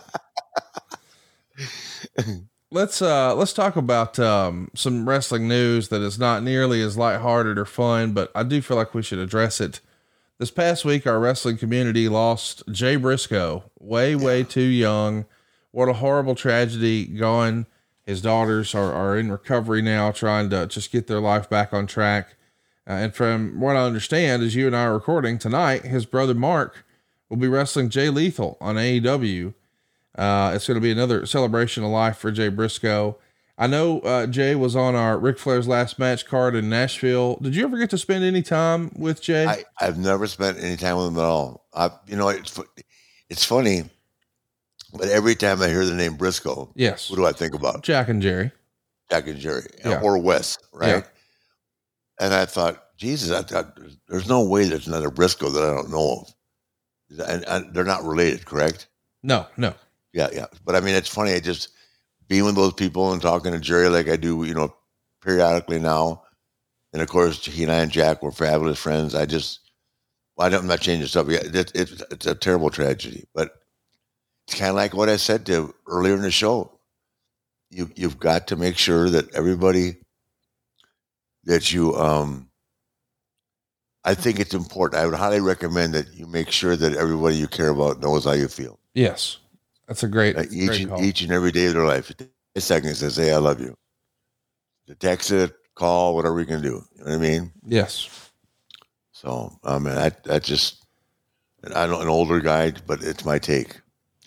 Let's uh let's talk about um some wrestling news that is not nearly as lighthearted or fun, but I do feel like we should address it. This past week, our wrestling community lost Jay Briscoe, way, way too young. What a horrible tragedy gone. His daughters are, are in recovery now, trying to just get their life back on track. Uh, and from what I understand, as you and I are recording tonight, his brother Mark will be wrestling Jay Lethal on A E W. Uh, it's going to be another celebration of life for Jay Briscoe. I know uh, Jay was on our Ric Flair's last match card in Nashville. Did you ever get to spend any time with Jay? I, I've never spent any time with him at all. I, you know, it's it's funny, but every time I hear the name Briscoe, yes, what do I think about? Jack and Jerry. Jack and Jerry, Yeah. or Wes, right? Yeah. And I thought, Jesus, I thought there's no way there's another Briscoe that I don't know of, and, and they're not related, correct? No, no. Yeah, yeah. But I mean, it's funny. I just being with those people and talking to Jerry like I do, you know, periodically now. And of course, he and I and Jack were fabulous friends. I just, well, I don't, I'm not changing stuff. Yeah, it, it, it's a terrible tragedy, but it's kind of like what I said to earlier in the show. You, you've got to make sure that everybody that you, um, I think it's important. I would highly recommend that you make sure that everybody you care about knows how you feel. Yes. That's a great, Uh, each, great and, call. each and every day of their life. A second says, hey, I love you. To text it, call, whatever you can do. You know what I mean? Yes. So, I mean, I, I just, I'm an older guy, but it's my take.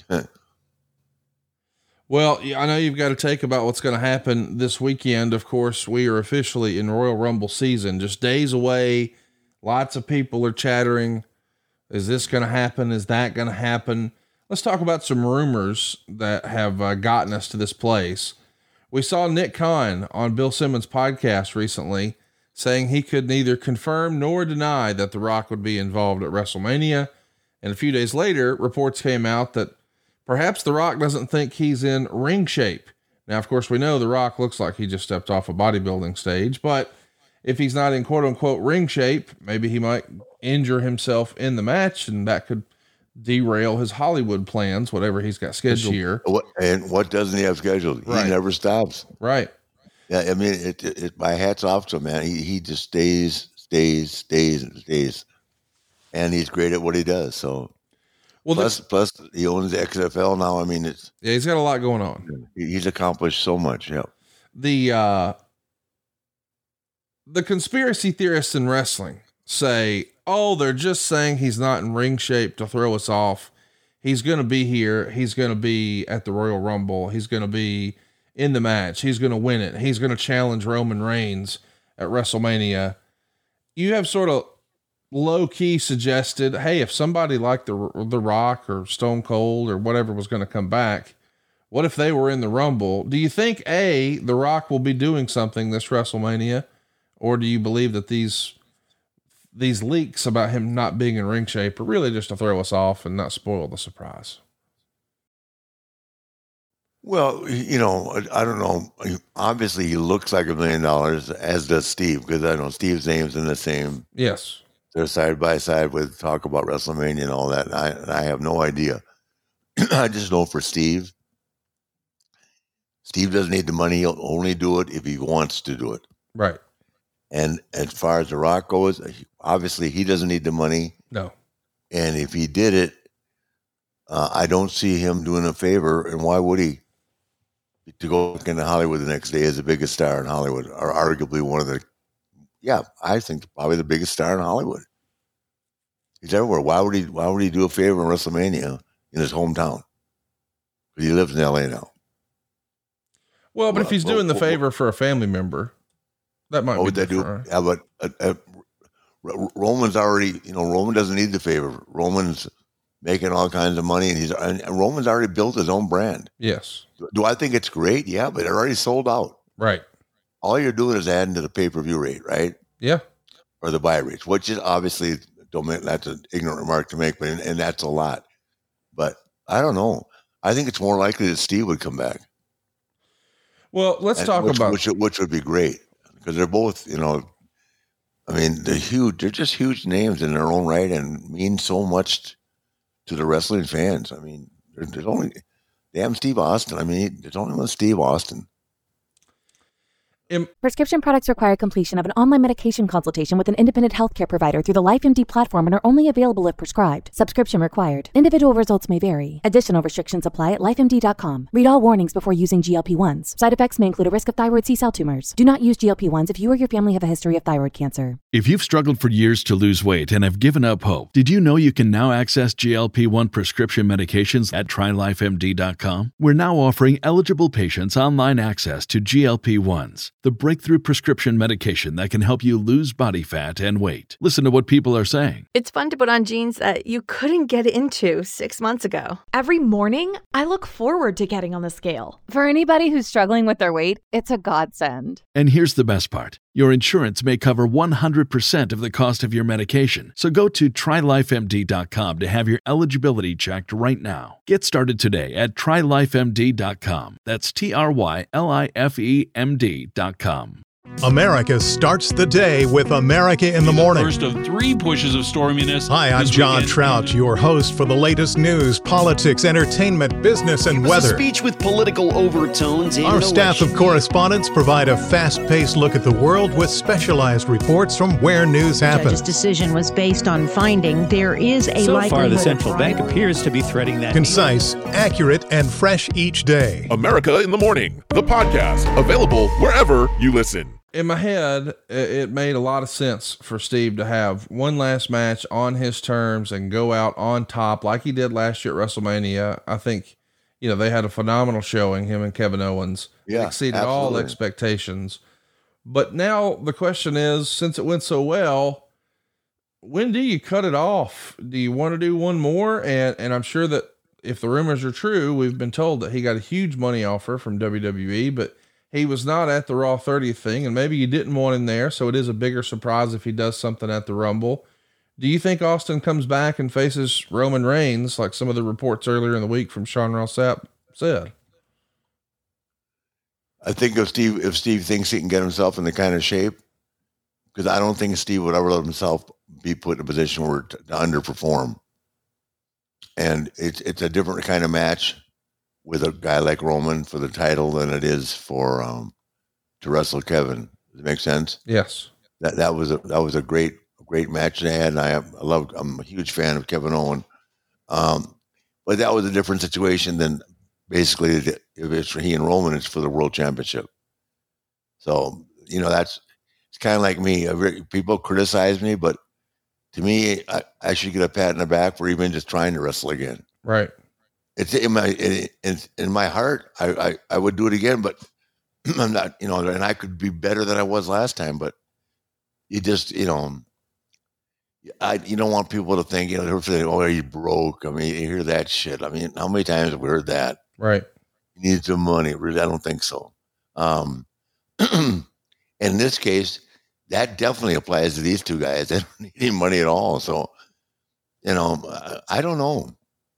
Well, I know you've got to take about what's going to happen this weekend. Of course, we are officially in Royal Rumble season, just days away. Lots of people are chattering. Is this going to happen? Is that going to happen? Let's talk about some rumors that have uh, gotten us to this place. We saw Nick Khan on Bill Simmons' podcast recently saying he could neither confirm nor deny that The Rock would be involved at WrestleMania. And a few days later, reports came out that perhaps The Rock doesn't think he's in ring shape. Now, of course, we know The Rock looks like he just stepped off a bodybuilding stage, but if he's not in quote unquote ring shape, maybe he might injure himself in the match, and that could derail his Hollywood plans, whatever he's got scheduled here. What, and what doesn't he have scheduled? Right. He never stops. Right. Yeah, I mean, it, it, it, my hat's off to him, man. He, he just stays, stays, stays, and stays. And he's great at what he does. So, well, plus, this, plus he owns the X F L now. I mean, it's, yeah, he's got a lot going on. He's accomplished so much. Yeah. The, uh, the conspiracy theorists in wrestling say, oh, they're just saying he's not in ring shape to throw us off. He's going to be here. He's going to be at the Royal Rumble. He's going to be in the match. He's going to win it. He's going to challenge Roman Reigns at WrestleMania. You have sort of low key suggested, hey, if somebody like the, the Rock or Stone Cold or whatever was going to come back, what if they were in the Rumble? Do you think A, the Rock will be doing something this WrestleMania? Or do you believe that these, these leaks about him not being in ring shape are really just to throw us off and not spoil the surprise? Well, you know, I don't know. Obviously, he looks like a million dollars, as does Steve, because I know Steve's name's in the same. Yes. They're side by side with talk about WrestleMania and all that. And I, and I have no idea. I just know for Steve, Steve doesn't need the money. He'll only do it if he wants to do it. Right. And as far as The Rock goes, obviously he doesn't need the money. No. And if he did it, uh, I don't see him doing a favor. And why would he? To go back into Hollywood the next day as the biggest star in Hollywood, or arguably one of the, yeah, I think probably the biggest star in Hollywood. He's everywhere. Why would he? Why would he do a favor in WrestleMania in his hometown? Because he lives in L A now. Well, but well, if he's well, doing the well, favor for a family member, that might what be would that do? different, right? Yeah, but uh, uh, Roman's already, you know, Roman doesn't need the favor. Roman's making all kinds of money, and he's and Roman's already built his own brand. Yes. Do I think it's great? Yeah, but it already sold out. Right. All you're doing is adding to the pay-per-view rate, right? Yeah. Or the buy rates, which is obviously, don't make, that's an ignorant remark to make, but and that's a lot. But I don't know. I think it's more likely that Steve would come back. Well, let's and talk which, about which, which would be great, because they're both, you know, I mean, they're huge. They're just huge names in their own right and mean so much to the wrestling fans. I mean, there's, there's only damn Steve Austin. I mean, there's only one Steve Austin. Im- Prescription products require completion of an online medication consultation with an independent healthcare provider through the LifeMD platform and are only available if prescribed. Subscription required. Individual results may vary. Additional restrictions apply at life M D dot com. Read all warnings before using G L P ones. Side effects may include a risk of thyroid C-cell tumors. Do not use G L P ones if you or your family have a history of thyroid cancer. If you've struggled for years to lose weight and have given up hope, did you know you can now access G L P one prescription medications at try life M D dot com? We're now offering eligible patients online access to G L P ones, the breakthrough prescription medication that can help you lose body fat and weight. Listen to what people are saying. It's fun to put on jeans that you couldn't get into six months ago. Every morning, I look forward to getting on the scale. For anybody who's struggling with their weight, it's a godsend. And here's the best part. Your insurance may cover one hundred percent of the cost of your medication. So go to try life M D dot com to have your eligibility checked right now. Get started today at try life M D dot com. That's T R Y L I F E M D dot com. America starts the day with America in the Morning. First of three pushes of storminess. Hi, I'm John weekend. Trout, your host for the latest news, politics, entertainment, business, and it was weather. A speech with political overtones. And Our no staff of correspondents provide a fast-paced look at the world with specialized reports from where news happens. The decision was based on finding there is a so likelihood. So far, the central bank appears to be threading that. Concise, accurate, and fresh each day. America in the Morning, the podcast, available wherever you listen. In my head, it made a lot of sense for Steve to have one last match on his terms and go out on top like he did last year at WrestleMania. I think, you know, they had a phenomenal showing, him and Kevin Owens. Yeah, exceeded absolutely. all expectations. But now the question is, since it went so well, when do you cut it off? Do you want to do one more? And, and I'm sure that if the rumors are true, we've been told that he got a huge money offer from W W E, but he was not at the Raw thirtieth thing, and maybe you didn't want him there, so it is a bigger surprise if he does something at the Rumble. Do you think Austin comes back and faces Roman Reigns, like some of the reports earlier in the week from Sean Ross Sapp said? I think if Steve if Steve thinks he can get himself in the kind of shape, because I don't think Steve would ever let himself be put in a position where to, to underperform. And it's it's a different kind of match with a guy like Roman for the title than it is for um, to wrestle Kevin. Does it make sense? Yes. That that was a that was a great great match they had, and I, I love. I'm a huge fan of Kevin Owens. Um, but that was a different situation than basically if it's for he and Roman, it's for the world championship. So you know that's it's kind of like me. People criticize me, but to me, I, I should get a pat in the back for even just trying to wrestle again. Right. It's in my in, in my heart. I, I, I would do it again, but I'm not. You know, and I could be better than I was last time. But you just, you know, I you don't want people to think, you know, they're saying, "Oh, he's broke." I mean, you hear that shit. I mean, how many times have we heard that? Right. You need some money. Really, I don't think so. Um, and in this case, that definitely applies to these two guys. They don't need any money at all. So, you know, I don't know.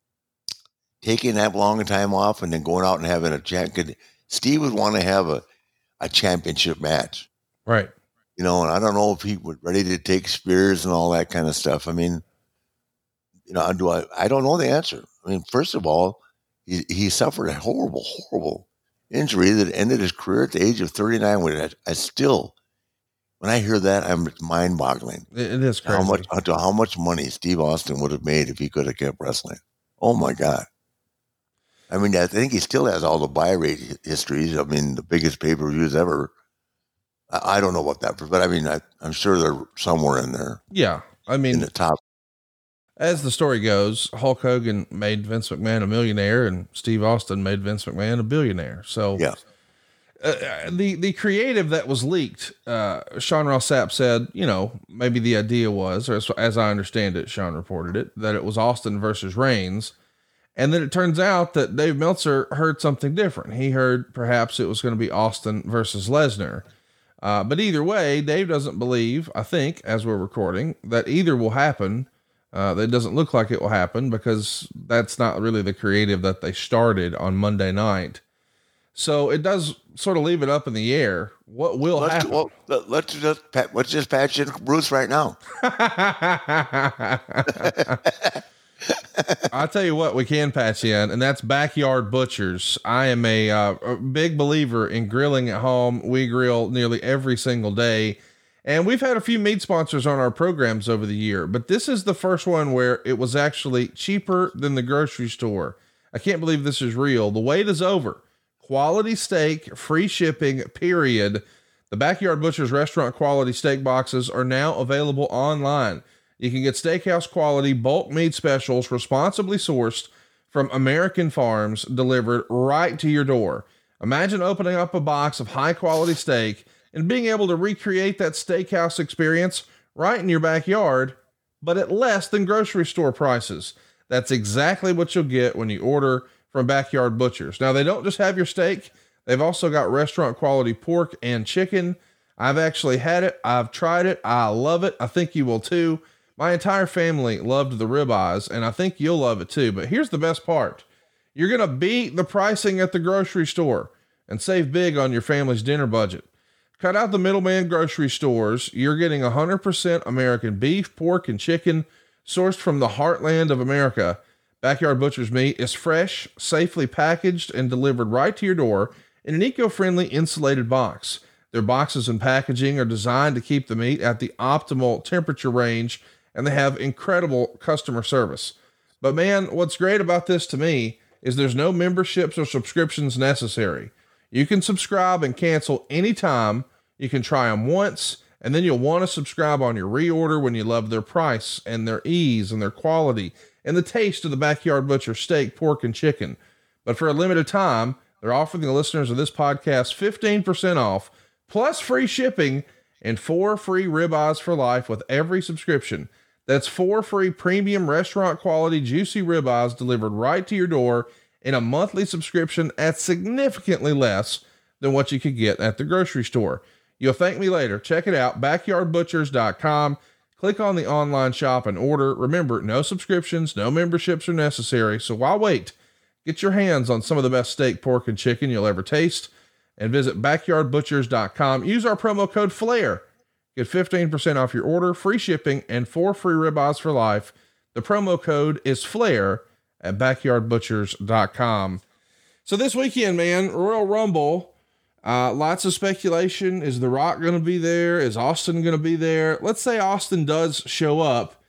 Taking that long a time off and then going out and having a champ, Steve would want to have a, a championship match. Right. You know, and I don't know if he was ready to take Spears and all that kind of stuff. I mean, you know, do I, I don't know the answer. I mean, first of all, he, he suffered a horrible, horrible injury that ended his career at the age of thirty-nine. When I, I still, when I hear that, I'm mind boggling. It is crazy. How much, how much money Steve Austin would have made if he could have kept wrestling. Oh my God. I mean, I think he still has all the buy rate histories. I mean, the biggest pay-per-views ever. I, I don't know what that, but I mean, I, I'm sure they're somewhere in there. Yeah. I mean, in the top. As the story goes, Hulk Hogan made Vince McMahon a millionaire and Steve Austin made Vince McMahon a billionaire. So yeah. Uh, the, the creative that was leaked, uh, Sean Ross Sapp said, you know, maybe the idea was, or as, as I understand it, Sean reported it, that it was Austin versus Reigns. And then it turns out that Dave Meltzer heard something different. He heard perhaps it was going to be Austin versus Lesnar. Uh, but either way, Dave doesn't believe, I think, as we're recording, that either will happen. Uh, that doesn't look like it will happen because that's not really the creative that they started on Monday night. So it does sort of leave it up in the air. What will let's, happen? Well, let's just let's just patch in Bruce right now. I'll tell you what, we can patch in, and that's Backyard Butchers. I am a, uh, a big believer in grilling at home. We grill nearly every single day, and we've had a few meat sponsors on our programs over the year, but this is the first one where it was actually cheaper than the grocery store. I can't believe this is real. The wait is over. Quality steak, free shipping, period. The Backyard Butchers restaurant quality steak boxes are now available online. You can get steakhouse quality bulk meat specials responsibly sourced from American farms delivered right to your door. Imagine opening up a box of high quality steak and being able to recreate that steakhouse experience right in your backyard, but at less than grocery store prices. That's exactly what you'll get when you order from Backyard Butchers. Now, they don't just have your steak. They've also got restaurant quality pork and chicken. I've actually had it. I've tried it. I love it. I think you will too. My entire family loved the ribeyes, and I think you'll love it too. But here's the best part. You're going to beat the pricing at the grocery store and save big on your family's dinner budget. Cut out the middleman grocery stores. You're getting one hundred percent American beef, pork, and chicken sourced from the heartland of America. Backyard Butchers meat is fresh, safely packaged, and delivered right to your door in an eco-friendly insulated box. Their boxes and packaging are designed to keep the meat at the optimal temperature range, and they have incredible customer service. But man, what's great about this to me is there's no memberships or subscriptions necessary. You can subscribe and cancel anytime. You can try them once, and then you'll want to subscribe on your reorder when you love their price and their ease and their quality and the taste of the Backyard Butcher steak, pork, and chicken. But for a limited time, they're offering the listeners of this podcast fifteen percent off, plus free shipping and four free ribeyes for life with every subscription. That's four free premium restaurant quality juicy ribeyes delivered right to your door in a monthly subscription at significantly less than what you could get at the grocery store. You'll thank me later. Check it out, backyard butchers dot com. Click on the online shop and order. Remember, no subscriptions, no memberships are necessary. So why wait? Get your hands on some of the best steak, pork, and chicken you'll ever taste and visit backyard butchers dot com. Use our promo code FLAIR. Get fifteen percent off your order, free shipping, and four free ribeyes for life. The promo code is FLAIR at backyard butchers dot com. So this weekend, man, Royal Rumble, uh, lots of speculation. Is The Rock going to be there? Is Austin going to be there? Let's say Austin does show up.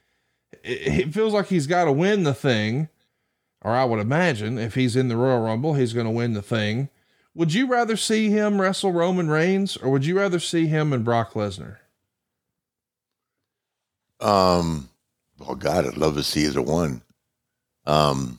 It, it feels like he's got to win the thing, or I would imagine if he's in the Royal Rumble, he's going to win the thing. Would you rather see him wrestle Roman Reigns, or would you rather see him and Brock Lesnar? Um, oh God, I'd love to see either one. Um,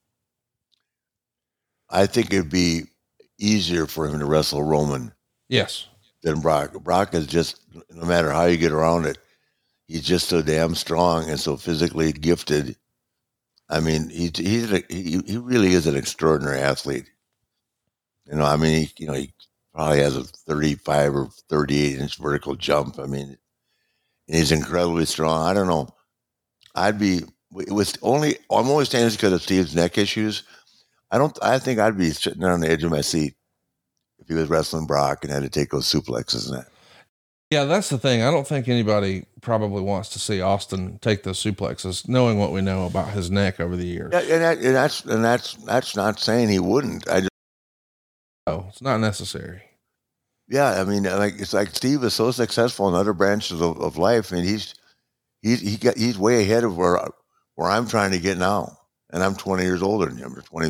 I think it'd be easier for him to wrestle Roman. Yes. Than Brock. Brock is just, no matter how you get around it, he's just so damn strong and so physically gifted. I mean, he he's a, he he really is an extraordinary athlete. You know, I mean, he, you know, he probably has a thirty-five or thirty-eight inch vertical jump. I mean, and he's incredibly strong. I don't know. I'd be, it was only, I'm only saying this because of Steve's neck issues. I don't, I think I'd be sitting there on the edge of my seat if he was wrestling Brock and had to take those suplexes and that. Yeah, that's the thing. I don't think anybody probably wants to see Austin take those suplexes, knowing what we know about his neck over the years. Yeah, and, that, and that's, and that's, that's not saying he wouldn't. I just, oh, it's not necessary. Yeah, I mean, like it's like Steve is so successful in other branches of, of life, and he's he's he got he's way ahead of where where I'm trying to get now, and I'm twenty years older than him, or twenty.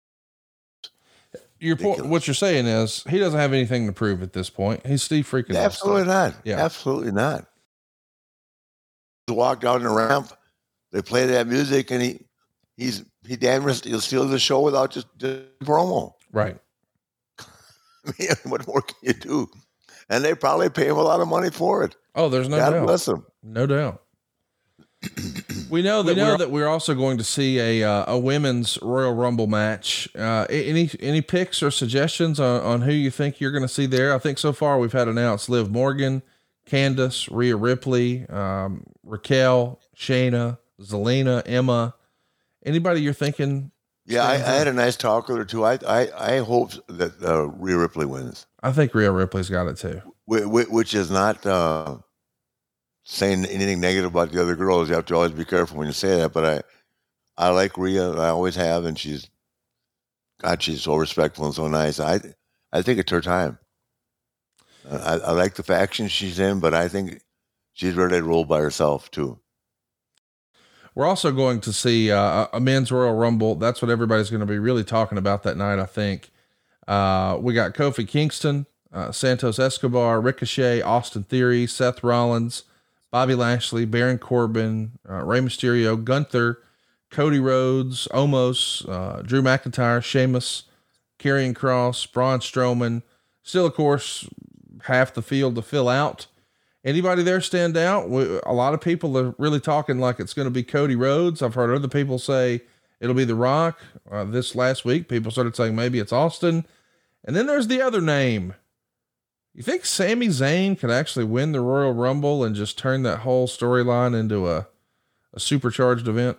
Your point, what you're saying is he doesn't have anything to prove at this point. He's Steve freaking. Yeah, absolutely not. Yeah, absolutely not. He walked down the ramp, they play that music, and he he's he damn near he'll steal the show without just, just promo. Right. I mean, what more can you do? And they probably pay him a lot of money for it. Oh, there's no God doubt. bless him. No doubt. We know that we know we're, that we're also going to see a uh, a women's Royal Rumble match. Uh, any any picks or suggestions on, on who you think you're going to see there? I think so far we've had announced Liv Morgan, Candace, Rhea Ripley, um, Raquel, Shayna, Zelina, Emma. Anybody you're thinking? Yeah, I, I had a nice talk with her too. I I, I hope that uh, Rhea Ripley wins. I think Rhea Ripley's got it too. Which is not uh, saying anything negative about the other girls. You have to always be careful when you say that. But I like Rhea. I always have, and she's, God, she's so respectful and so nice. I, I think it's her time. I, I like the faction she's in, but I think she's ready to roll by herself too. We're also going to see uh, a men's Royal Rumble. That's what everybody's going to be really talking about that night, I think. Uh, we got Kofi Kingston, uh, Santos Escobar, Ricochet, Austin Theory, Seth Rollins, Bobby Lashley, Baron Corbin, uh, Rey Mysterio, Gunther, Cody Rhodes, Omos, uh, Drew McIntyre, Sheamus, Karrion Kross, Braun Strowman. Still, of course, half the field to fill out. Anybody there stand out? We, a lot of people are really talking like it's going to be Cody Rhodes. I've heard other people say it'll be The Rock. Uh, this last week, people started saying maybe it's Austin. And then there's the other name. You think Sami Zayn could actually win the Royal Rumble and just turn that whole storyline into a, a supercharged event?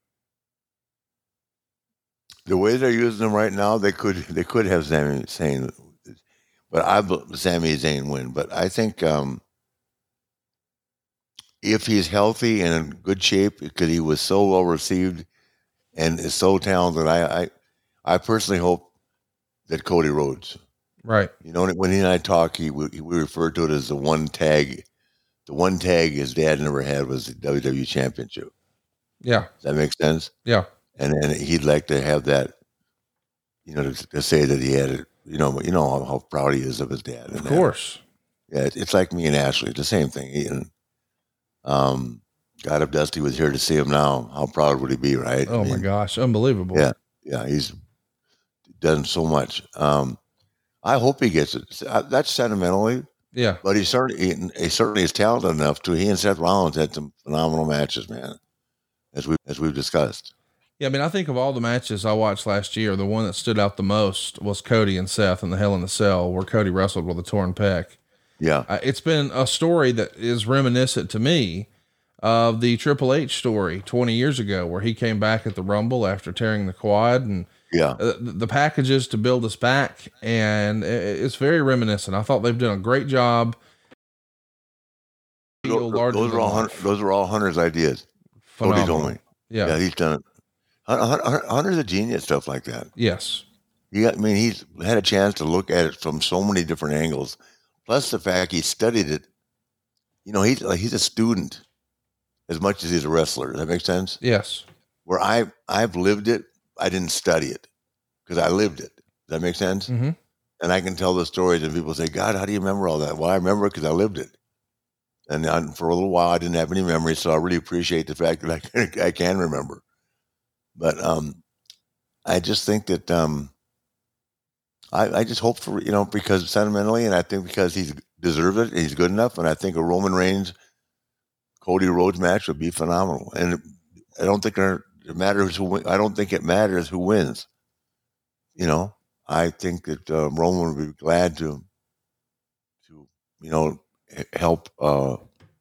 The way they're using him right now, they could they could have Sami Zayn, but I Sami Zayn win. But I think um, if he's healthy and in good shape, because he was so well received and is so talented, I I, I personally hope that Cody Rhodes. Right. You know, when he and I talk, he we, we refer to it as the one tag. The one tag his dad never had was the W W E Championship. Yeah. Does that make sense? Yeah. And then he'd like to have that, you know, to, to say that he had it. You know, you know how, how proud he is of his dad. And of course. That. Yeah, it, it's like me and Ashley. It's the same thing. He, and, um, God, if Dusty was here to see him now, how proud would he be, right? Oh, I mean, my gosh. Unbelievable. Yeah. Yeah. He's done so much. Um, I hope he gets it. That's sentimentally. Yeah. But he certainly, he, he certainly is talented enough to. He and Seth Rollins had some phenomenal matches, man, as we as we've discussed. Yeah, I mean, I think of all the matches I watched last year, the one that stood out the most was Cody and Seth in the Hell in the Cell, where Cody wrestled with a torn pec. Yeah. Uh, it's been a story that is reminiscent to me of the Triple H story twenty years ago, where he came back at the Rumble after tearing the quad, and yeah, uh, the, the packages to build us back. And it, it's very reminiscent. I thought they've done a great job. Those, those are all Hunter, those are all Hunter's ideas. Cody told me. Yeah. Yeah, he's done it. Hunter, Hunter's a genius, stuff like that. Yes. Yeah, I mean, he's had a chance to look at it from so many different angles. Plus the fact he studied it. You know, he's like he's a student as much as he's a wrestler. Does that make sense? Yes. Where I I've lived it, I didn't study it because I lived it. Does that make sense? Mm-hmm. And I can tell the stories, and people say, "God, how do you remember all that?" Well, I remember it because I lived it. And I, for a little while, I didn't have any memory, so I really appreciate the fact that I can, I can remember. But um, I just think that um, I, I just hope for, you know, because sentimentally, and I think because he's deserved it, he's good enough, and I think a Roman Reigns, Cody Rhodes match would be phenomenal. And I don't think it matters who win, I don't think it matters who wins. You know, I think that uh, Roman would be glad to, to you know, help uh,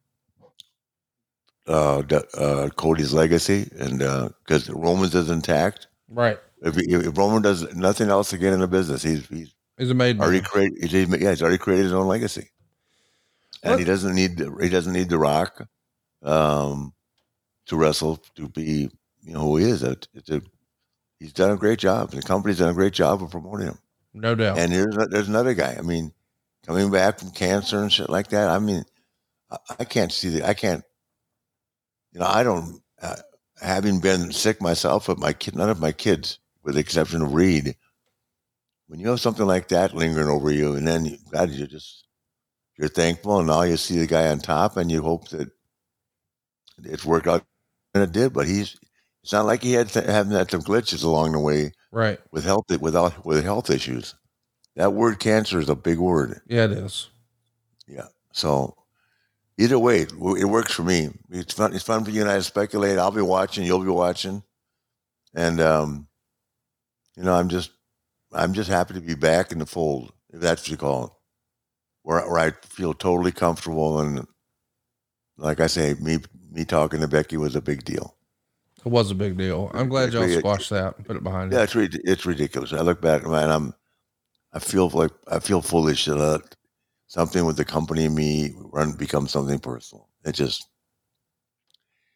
uh, uh, Cody's legacy, and because uh, Roman's is intact, right? If, he, if Roman does nothing else again in the business, he's he's, he's a made already created. He's, yeah, he's already created his own legacy, and what? he doesn't need he doesn't need The Rock um, to wrestle to be you know who he is. It, it's a, he's done a great job. The company's done a great job of promoting him, no doubt. And here's there's another guy. I mean, coming back from cancer and shit like that. I mean, I, I can't see the I can't. You know, I don't, uh, having been sick myself, but my kid, none of my kids, with the exception of Reed, when you have something like that lingering over you, and then, you, God, you're just, you're thankful, and now you see the guy on top, and you hope that it's worked out, and it did, but he's, it's not like he had to, having had some glitches along the way. Right. With health, without, with health issues. That word cancer is a big word. Yeah, it is. Yeah. So, either way, it works for me. It's fun. It's fun for you and I to speculate. I'll be watching. You'll be watching, and um, you know, I'm just, I'm just happy to be back in the fold, if that's what you call it, where where I feel totally comfortable. And like I say, me me talking to Becky was a big deal. It was a big deal. I'm glad y'all squashed that and put it behind you. Yeah, it's it's ridiculous. I look back, man. I'm, I feel like I feel foolish that. Uh, Something with the company and me run become something personal. It just,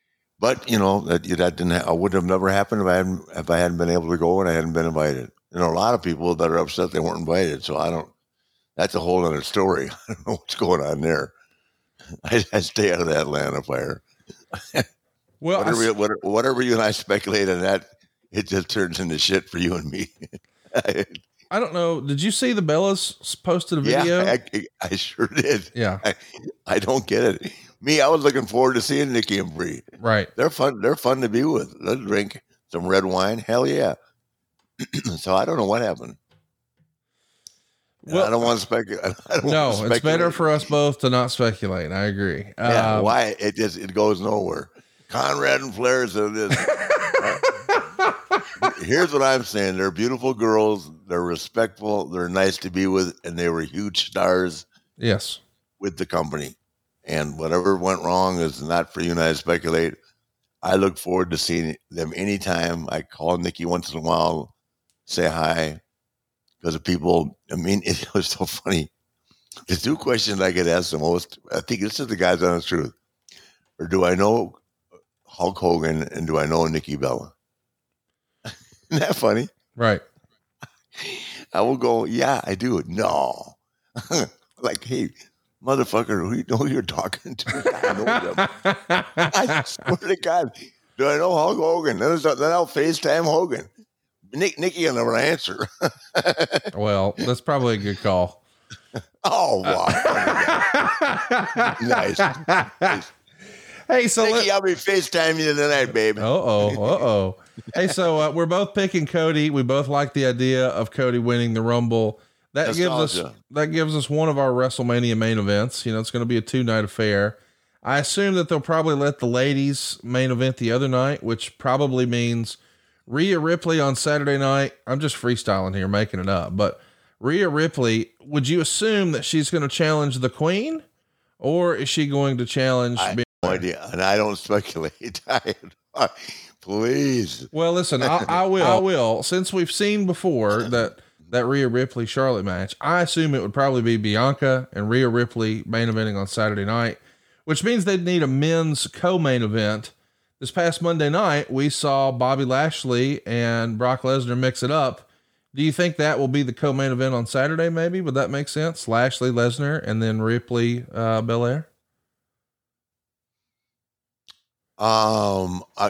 But you know that that didn't. Ha- I wouldn't have never happened if I hadn't if I hadn't been able to go and I hadn't been invited. You know, a lot of people that are upset they weren't invited. So I don't. That's a whole other story. I don't know what's going on there. I, I stay out of that Atlanta fire. Well, whatever, I, whatever, whatever you and I speculate on that, it just turns into shit for you and me. I don't know. Did you see the Bellas posted a video? Yeah, I, I sure did. Yeah, I, I don't get it. Me, I was looking forward to seeing Nikki and Bree. Right. They're fun. They're fun to be with. Let's drink some red wine. Hell yeah. So I don't know what happened. Well, I don't want to speculate. No, it's better for us both to not speculate. I agree. Yeah, um, why? It just it goes nowhere. Conrad and Flair said this. Here's what I'm saying. They're beautiful girls. They're respectful. They're nice to be with, and they were huge stars. Yes. With the company. And whatever went wrong is not for you and I to speculate. I look forward to seeing them anytime. I call Nikki once in a while, say hi. Because of people, I mean, it was so funny. The two questions I get asked the most, I think this is the guy's honest truth. Or do I know Hulk Hogan and do I know Nikki Bella? Isn't that funny? Right. I will go, yeah, I do. No. Like, hey, motherfucker, who you know who you're talking to? I know them. I swear to God, do I know Hulk Hogan? Then, then I'll FaceTime Hogan. Nick, Nikki will never answer. Well, that's probably a good call. Oh, wow. Nice. Nice. Hey, so Nikki, I'll be FaceTiming you tonight, baby. Uh-oh, uh-oh. Hey, so uh, we're both picking Cody. We both like the idea of Cody winning the Rumble. That Nostalgia. gives us that gives us one of our WrestleMania main events. You know, it's going to be a two-night affair. I assume that they'll probably let the ladies main event the other night, which probably means Rhea Ripley on Saturday night. I'm just freestyling here, making it up. But Rhea Ripley, would you assume that she's going to challenge the Queen, or is she going to challenge? I have no idea, and I don't speculate. Please. Well, listen, I, I will. I will. Since we've seen before that that Rhea Ripley Charlotte match, I assume it would probably be Bianca and Rhea Ripley main eventing on Saturday night, which means they'd need a men's co-main event. This past Monday night, we saw Bobby Lashley and Brock Lesnar mix it up. Do you think that will be the co-main event on Saturday? Maybe would that make sense? Lashley, Lesnar, and then Ripley, uh, Belair. Um, I,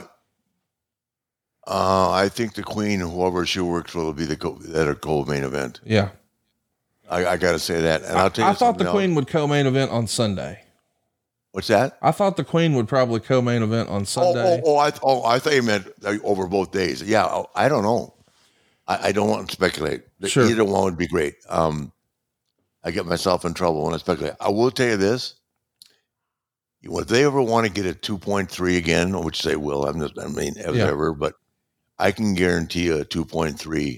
uh, I think the Queen, whoever she works with, will be the co- that are co-main event. Yeah, I, I got to say that. And I'll tell you, I thought the else. Queen would co-main event on Sunday. What's that? I thought the Queen would probably co-main event on Sunday. Oh, oh, oh, I, oh, I thought you meant over both days. Yeah, I don't know. I, I don't want to speculate. Sure. Either one would be great. Um, I get myself in trouble when I speculate. I will tell you this. If they ever want to get a two point three again, which they will, I'm just, I mean, ever, Yeah. ever, but I can guarantee you a two point three.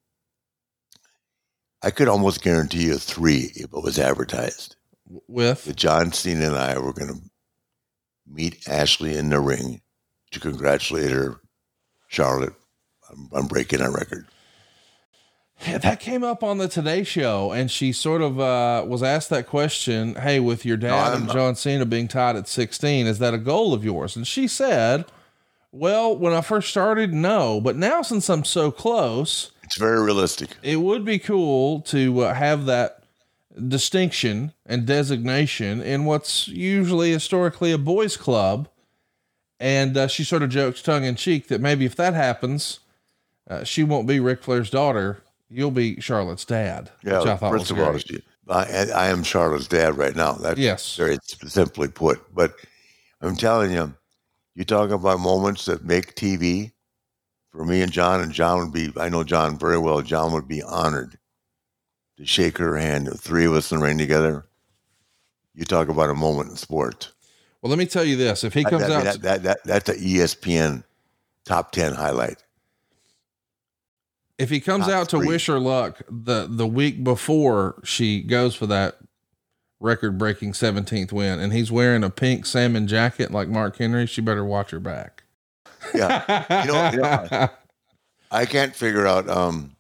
I could almost guarantee you a three if it was advertised. With? That John Cena and I were going to meet Ashley in the ring to congratulate her, Charlotte, I'm, I'm breaking our record. Yeah, that came up on the Today Show, and she sort of uh, was asked that question. Hey, with your dad No, and not. John Cena being tied at sixteen, is that a goal of yours? And she said, well, when I first started, no, but now since I'm so close, it's very realistic. It would be cool to uh, have that distinction and designation in what's usually historically a boys' club. And uh, she sort of jokes tongue in cheek that maybe if that happens, uh, she won't be Ric Flair's daughter. You'll be Charlotte's dad. Yeah, which I thought first was of all, great. she- I, I am Charlotte's dad right now. That's Yes. very simply put. But I'm telling you, you talk about moments that make T V for me and John, and John would be, I know John very well, John would be honored to shake her hand, the three of us in the ring together. You talk about a moment in sports. Well, let me tell you this. If he comes that, out, that, that, that, that's an E S P N top ten highlight. if he comes top out to three. wish her luck the, the week before she goes for that record breaking seventeenth win, and he's wearing a pink salmon jacket like Mark Henry, she better watch her back. Yeah. You know, you know I, I can't figure out, um,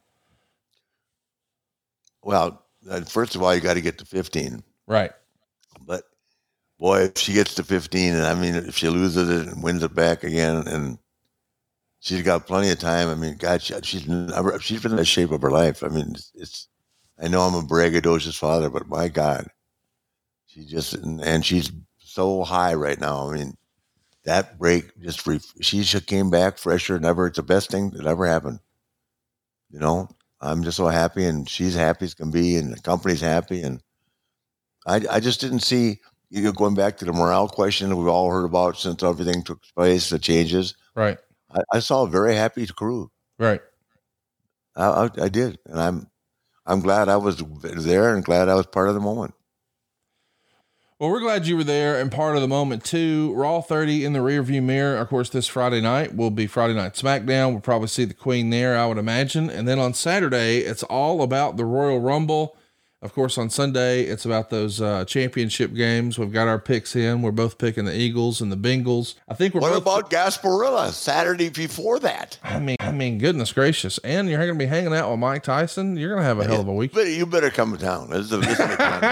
well, uh, first of all, you got to get to fifteen. Right. But boy, if she gets to fifteen, and I mean, if she loses it and wins it back again, and she's got plenty of time. I mean, God, she, she's never, she's been in the shape of her life. I mean, it's, it's I know I'm a braggadocious father, but my God, she just, and, and she's so high right now. I mean, that break just, re, she just came back fresher than ever. It's the best thing that ever happened. You know, I'm just so happy, and she's happy as can be, and the company's happy. And I, I just didn't see, you know, going back to the morale question that we've all heard about since everything took place, the changes. Right. I, I saw a very happy crew. Right. I, I, I did. And I'm, I'm glad I was there and glad I was part of the moment. Well, we're glad you were there and part of the moment too. Raw thirty in the rearview mirror. Of course, this Friday night will be Friday Night SmackDown. We'll probably see the Queen there, I would imagine. And then on Saturday, it's all about the Royal Rumble. Of course, on Sunday, it's about those uh, championship games. We've got our picks in. We're both picking the Eagles and the Bengals. I think we're What both about Gasparilla Saturday before that? I mean, I mean, goodness gracious. And you're going to be hanging out with Mike Tyson. You're going to have a hell of a week. But you better come down. This is a, this is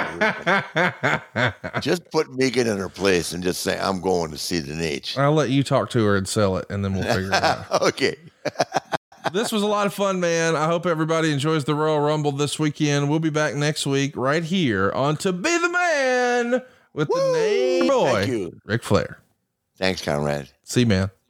a just put Megan in her place and just say, I'm going to see the Nate. I'll let you talk to her and sell it, and then we'll figure it out. Okay. This was a lot of fun, man. I hope everybody enjoys the Royal Rumble this weekend. We'll be back next week right here on To Be the Man with Woo! The name boy, Thank you. Ric Flair. Thanks, Conrad. See you, man.